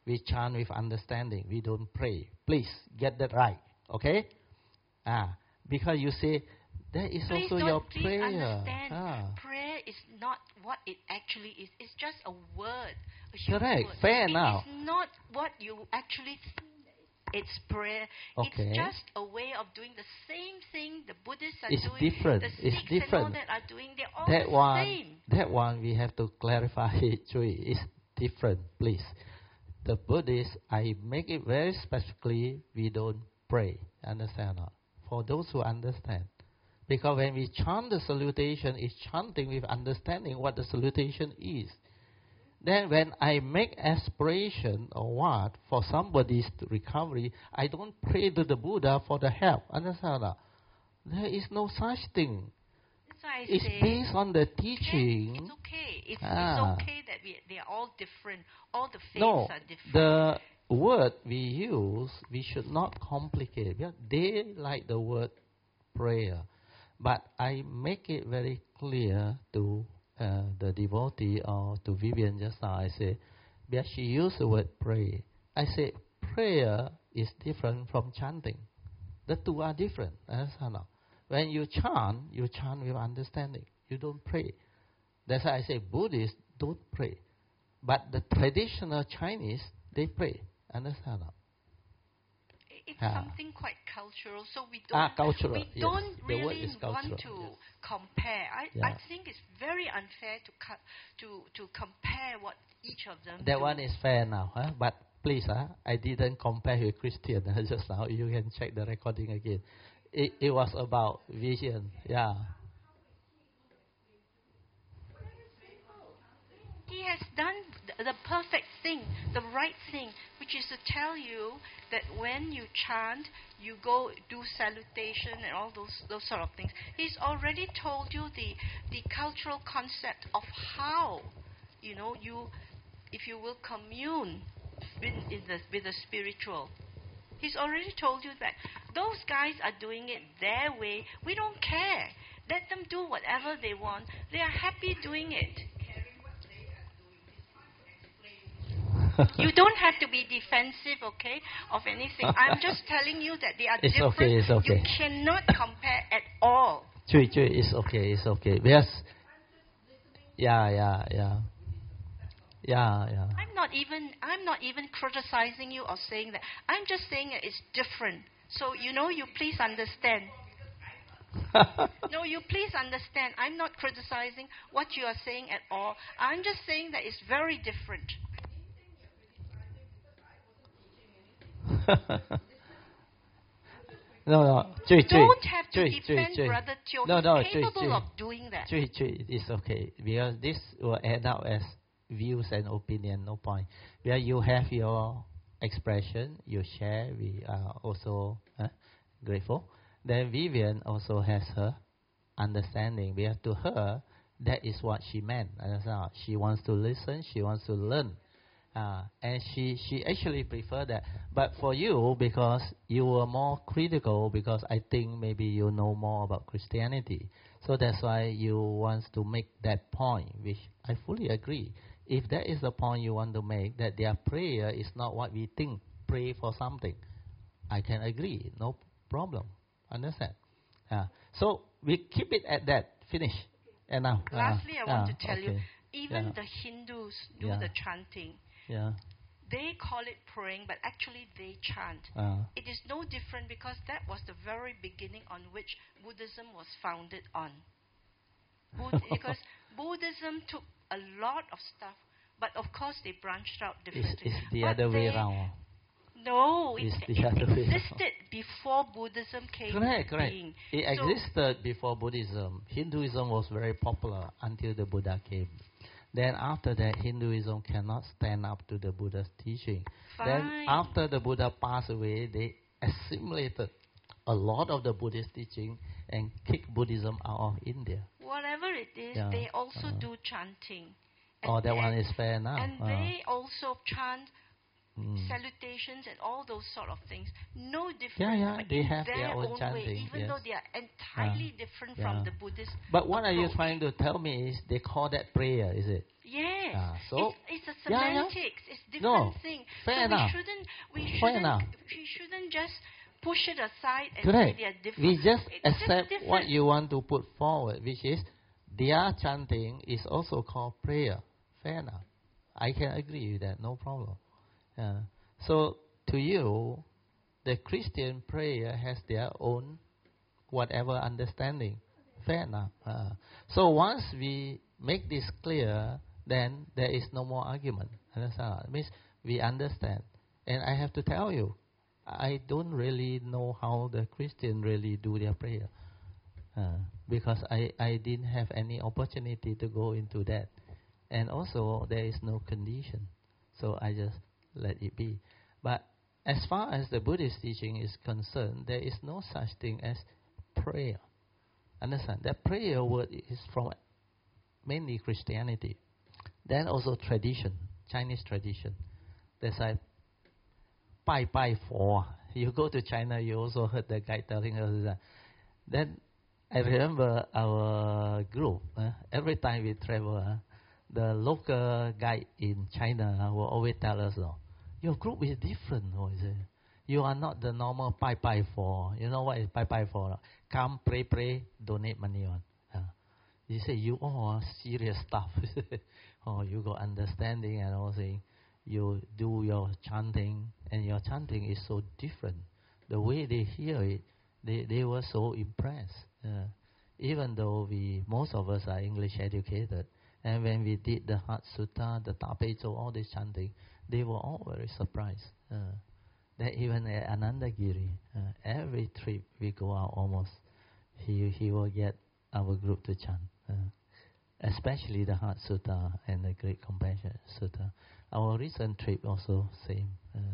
We chant with understanding. We don't pray. Please get that right. Okay? Because you say, that is please also your prayer. Understand. Prayer is not what it actually is. It's just a word. Correct. Word. Fair now. It's not what you actually think. It's prayer. Okay. It's just a way of doing the same thing the Buddhists are doing. Different. The Sikhs and all that are doing. They're all that the same. That one we have to clarify it. It's different, please. The Buddhists, I make it very specifically, we don't pray. Understand or not? For those who understand. Because when we chant the salutation, it's chanting with understanding what the salutation is. Then when I make aspiration or what for somebody's recovery, I don't pray to the Buddha for the help. Understand or not? There is no such thing. It's based on the teaching. It's okay. It's okay that they are all different. All the faiths are different. The word we use, we should not complicate. They like the word prayer. But I make it very clear to the devotee or to Vivian just now. I say, because she used the word pray. I say, prayer is different from chanting. The two are different. Understand now? When you chant with understanding. You don't pray. That's why I say Buddhists don't pray. But the traditional Chinese, they pray. Understand now? It's something quite cultural, so we don't really want to compare. I think it's very unfair to compare what each of them That do. one is fair now, but please, I didn't compare with Christian just now. You can check the recording again. It was about vision, He has done the perfect thing, the right thing, which is to tell you that when you chant, you go do salutation and all those sort of things. He's already told you the cultural concept of how, you, if you will, commune with the spiritual. He's already told you that those guys are doing it their way. We don't care. Let them do whatever they want. They are happy doing it. You don't have to be defensive, okay, of anything. I'm just telling you that they are different. It's okay. You cannot compare at all. Chui, it's okay. Because, yeah. I'm not even criticizing you or saying that. I'm just saying that it's different. So, you please understand. No, you please understand. I'm not criticizing what you are saying at all. I'm just saying that it's very different. No. You don't have to defend Brother Teo. He's capable of doing that. It's okay. Because this will end up as views and opinion, no point. Where you have your expression, you share, we are also grateful. Then Vivian also has her understanding. Because to her, that is what she meant. She wants to listen, she wants to learn. And she actually preferred that. But for you, because you were more critical, because I think maybe you know more about Christianity. So that's why you want to make that point, which I fully agree. If that is the point you want to make, that their prayer is not what we think, pray for something, I can agree, no problem. Understand? So we keep it at that. Finish. And now. Lastly, I want to tell you, even the Hindus do the chanting. Yeah. They call it praying, but actually they chant. It is no different because that was the very beginning on which Buddhism was founded on. Because Buddhism took a lot of stuff, but of course they branched out differently. It's the other way around. No, it existed before Buddhism came to being. It existed before Buddhism. Hinduism was very popular until the Buddha came. Then after that, Hinduism cannot stand up to the Buddha's teaching. Fine. Then after the Buddha passed away, they assimilated a lot of the Buddhist teaching and kicked Buddhism out of India. Whatever it is, they also do chanting. That one is fair enough. And they also chant salutations and all those sort of things. No different. Yeah, they have their own chanting. Way, even though they are entirely different from the Buddhist But what are you trying to tell me is they call that prayer, is it? Yes. So it's a semantics. It's different thing. Fair enough. We shouldn't just push it aside and say they are different. We just accept what you want to put forward, which is their chanting is also called prayer. Fair enough. I can agree with that, no problem. So to you, the Christian prayer has their own whatever understanding. Fair enough. So once we make this clear, then there is no more argument. Understand? It means we understand. And I have to tell you, I don't really know how the Christians really do their prayer. Because I didn't have any opportunity to go into that. And also, there is no condition. So I just let it be. But as far as the Buddhist teaching is concerned, there is no such thing as prayer. Understand? That prayer word is from mainly Christianity. Then also tradition, Chinese tradition. There's like Bai Bai Fo. You go to China, you also heard the guy telling us that. Then I remember our group, every time we travel, the local guide in China will always tell us, your group is different. You are not the normal Bai Bai Fo. You know what is Bai Bai Fo? Come, pray, donate money on. You say, you all are serious stuff. You got understanding and all things. You do your chanting, and your chanting is so different. The way they hear it, they were so impressed. Even though most of us are English educated, and when we did the Heart Sutta, the Tapezho, all this chanting, they were all very surprised. That even at Anandagiri, every trip we go out almost, he will get our group to chant. Especially the Heart Sutta and the Great Compassion Sutta. Our recent trip also same.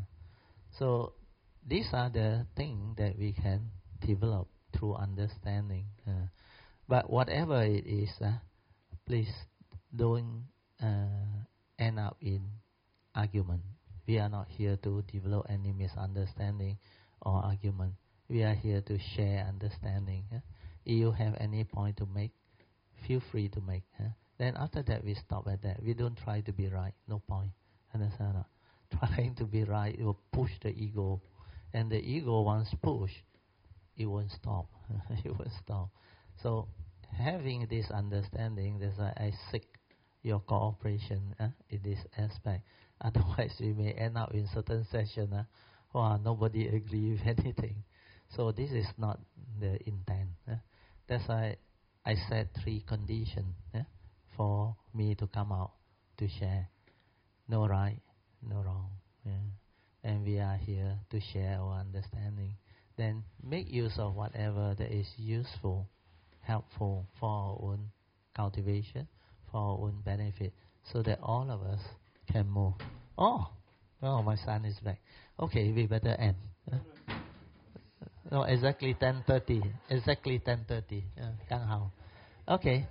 So these are the things that we can develop through understanding. But whatever it is, please don't end up in argument. We are not here to develop any misunderstanding or argument. We are here to share understanding. If you have any point to make, feel free to make. Then after that, we stop at that. We don't try to be right. No point. Understand? Trying to be right, it will push the ego. And the ego once pushed, it won't stop. It won't stop. So having this understanding, that's why I seek your cooperation in this aspect. Otherwise, we may end up in certain session. Nobody agree with anything. So this is not the intent. That's why I set 3 conditions for me to come out to share. No right, no wrong. And we are here to share our understanding. Then make use of whatever that is useful, helpful for our own cultivation, for our own benefit, so that all of us can move. Oh, my son is back. Okay, we better end. No, exactly 10:30. Exactly 10:30. Gang Hao. Okay.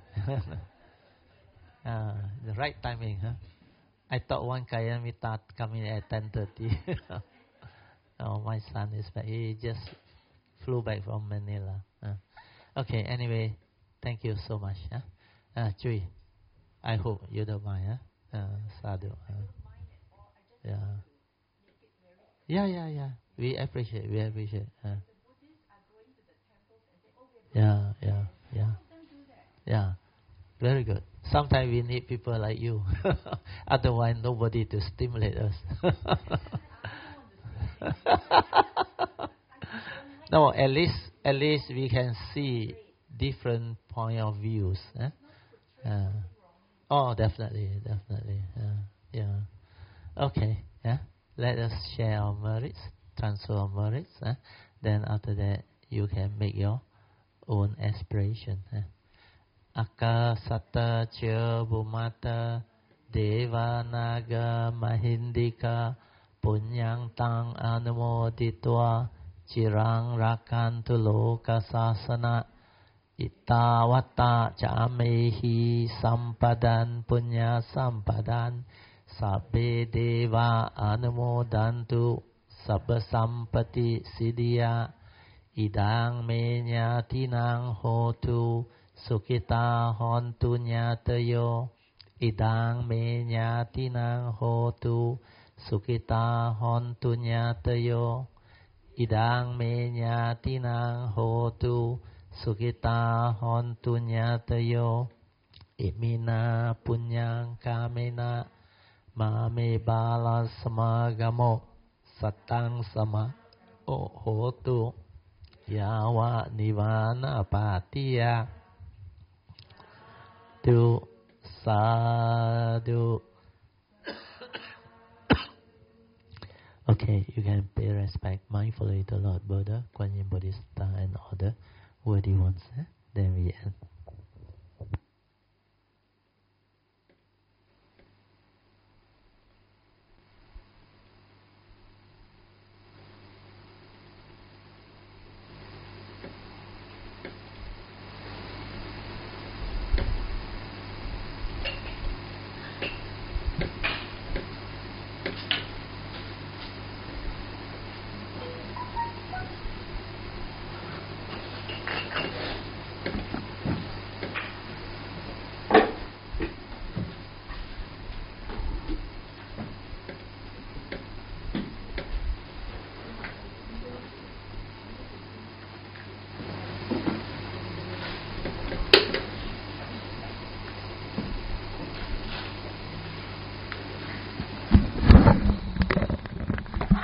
The right timing, I thought one Kayan Mitat coming at 10:30. My son is back. He just flew back from Manila. Okay, anyway, thank you so much. Chui, I hope you don't mind. Sadhu. Yeah. We appreciate. Yeah. Very good. Sometimes we need people like you. Otherwise, nobody to stimulate us. No, at least we can see different point of views. Definitely. Yeah. Okay. Yeah. Let us share our merits, transfer our merits. Then after that, you can make your own aspiration. Akasata cha bhumata devanaga mahindika punyang tang anumoditva chirang rakantu loka sasana itawata chamehi sampadan punya sampadan Sabbe deva anumodantu sabba sampati siddhya idang me nyatinang hotu sukita hontu nyatayo idang me nyatinang hotu sukita hontu nyatayo idang me nyatinang hotu sukita hontu nyatayo imina punyang kamena mame bala samagamo satang sama hotu yawa nivana patiya tu sadhu. Okay, you can pay respect mindfully to Lord Buddha, Kuan Yin Bodhisattva, and other worthy ones. Then we end.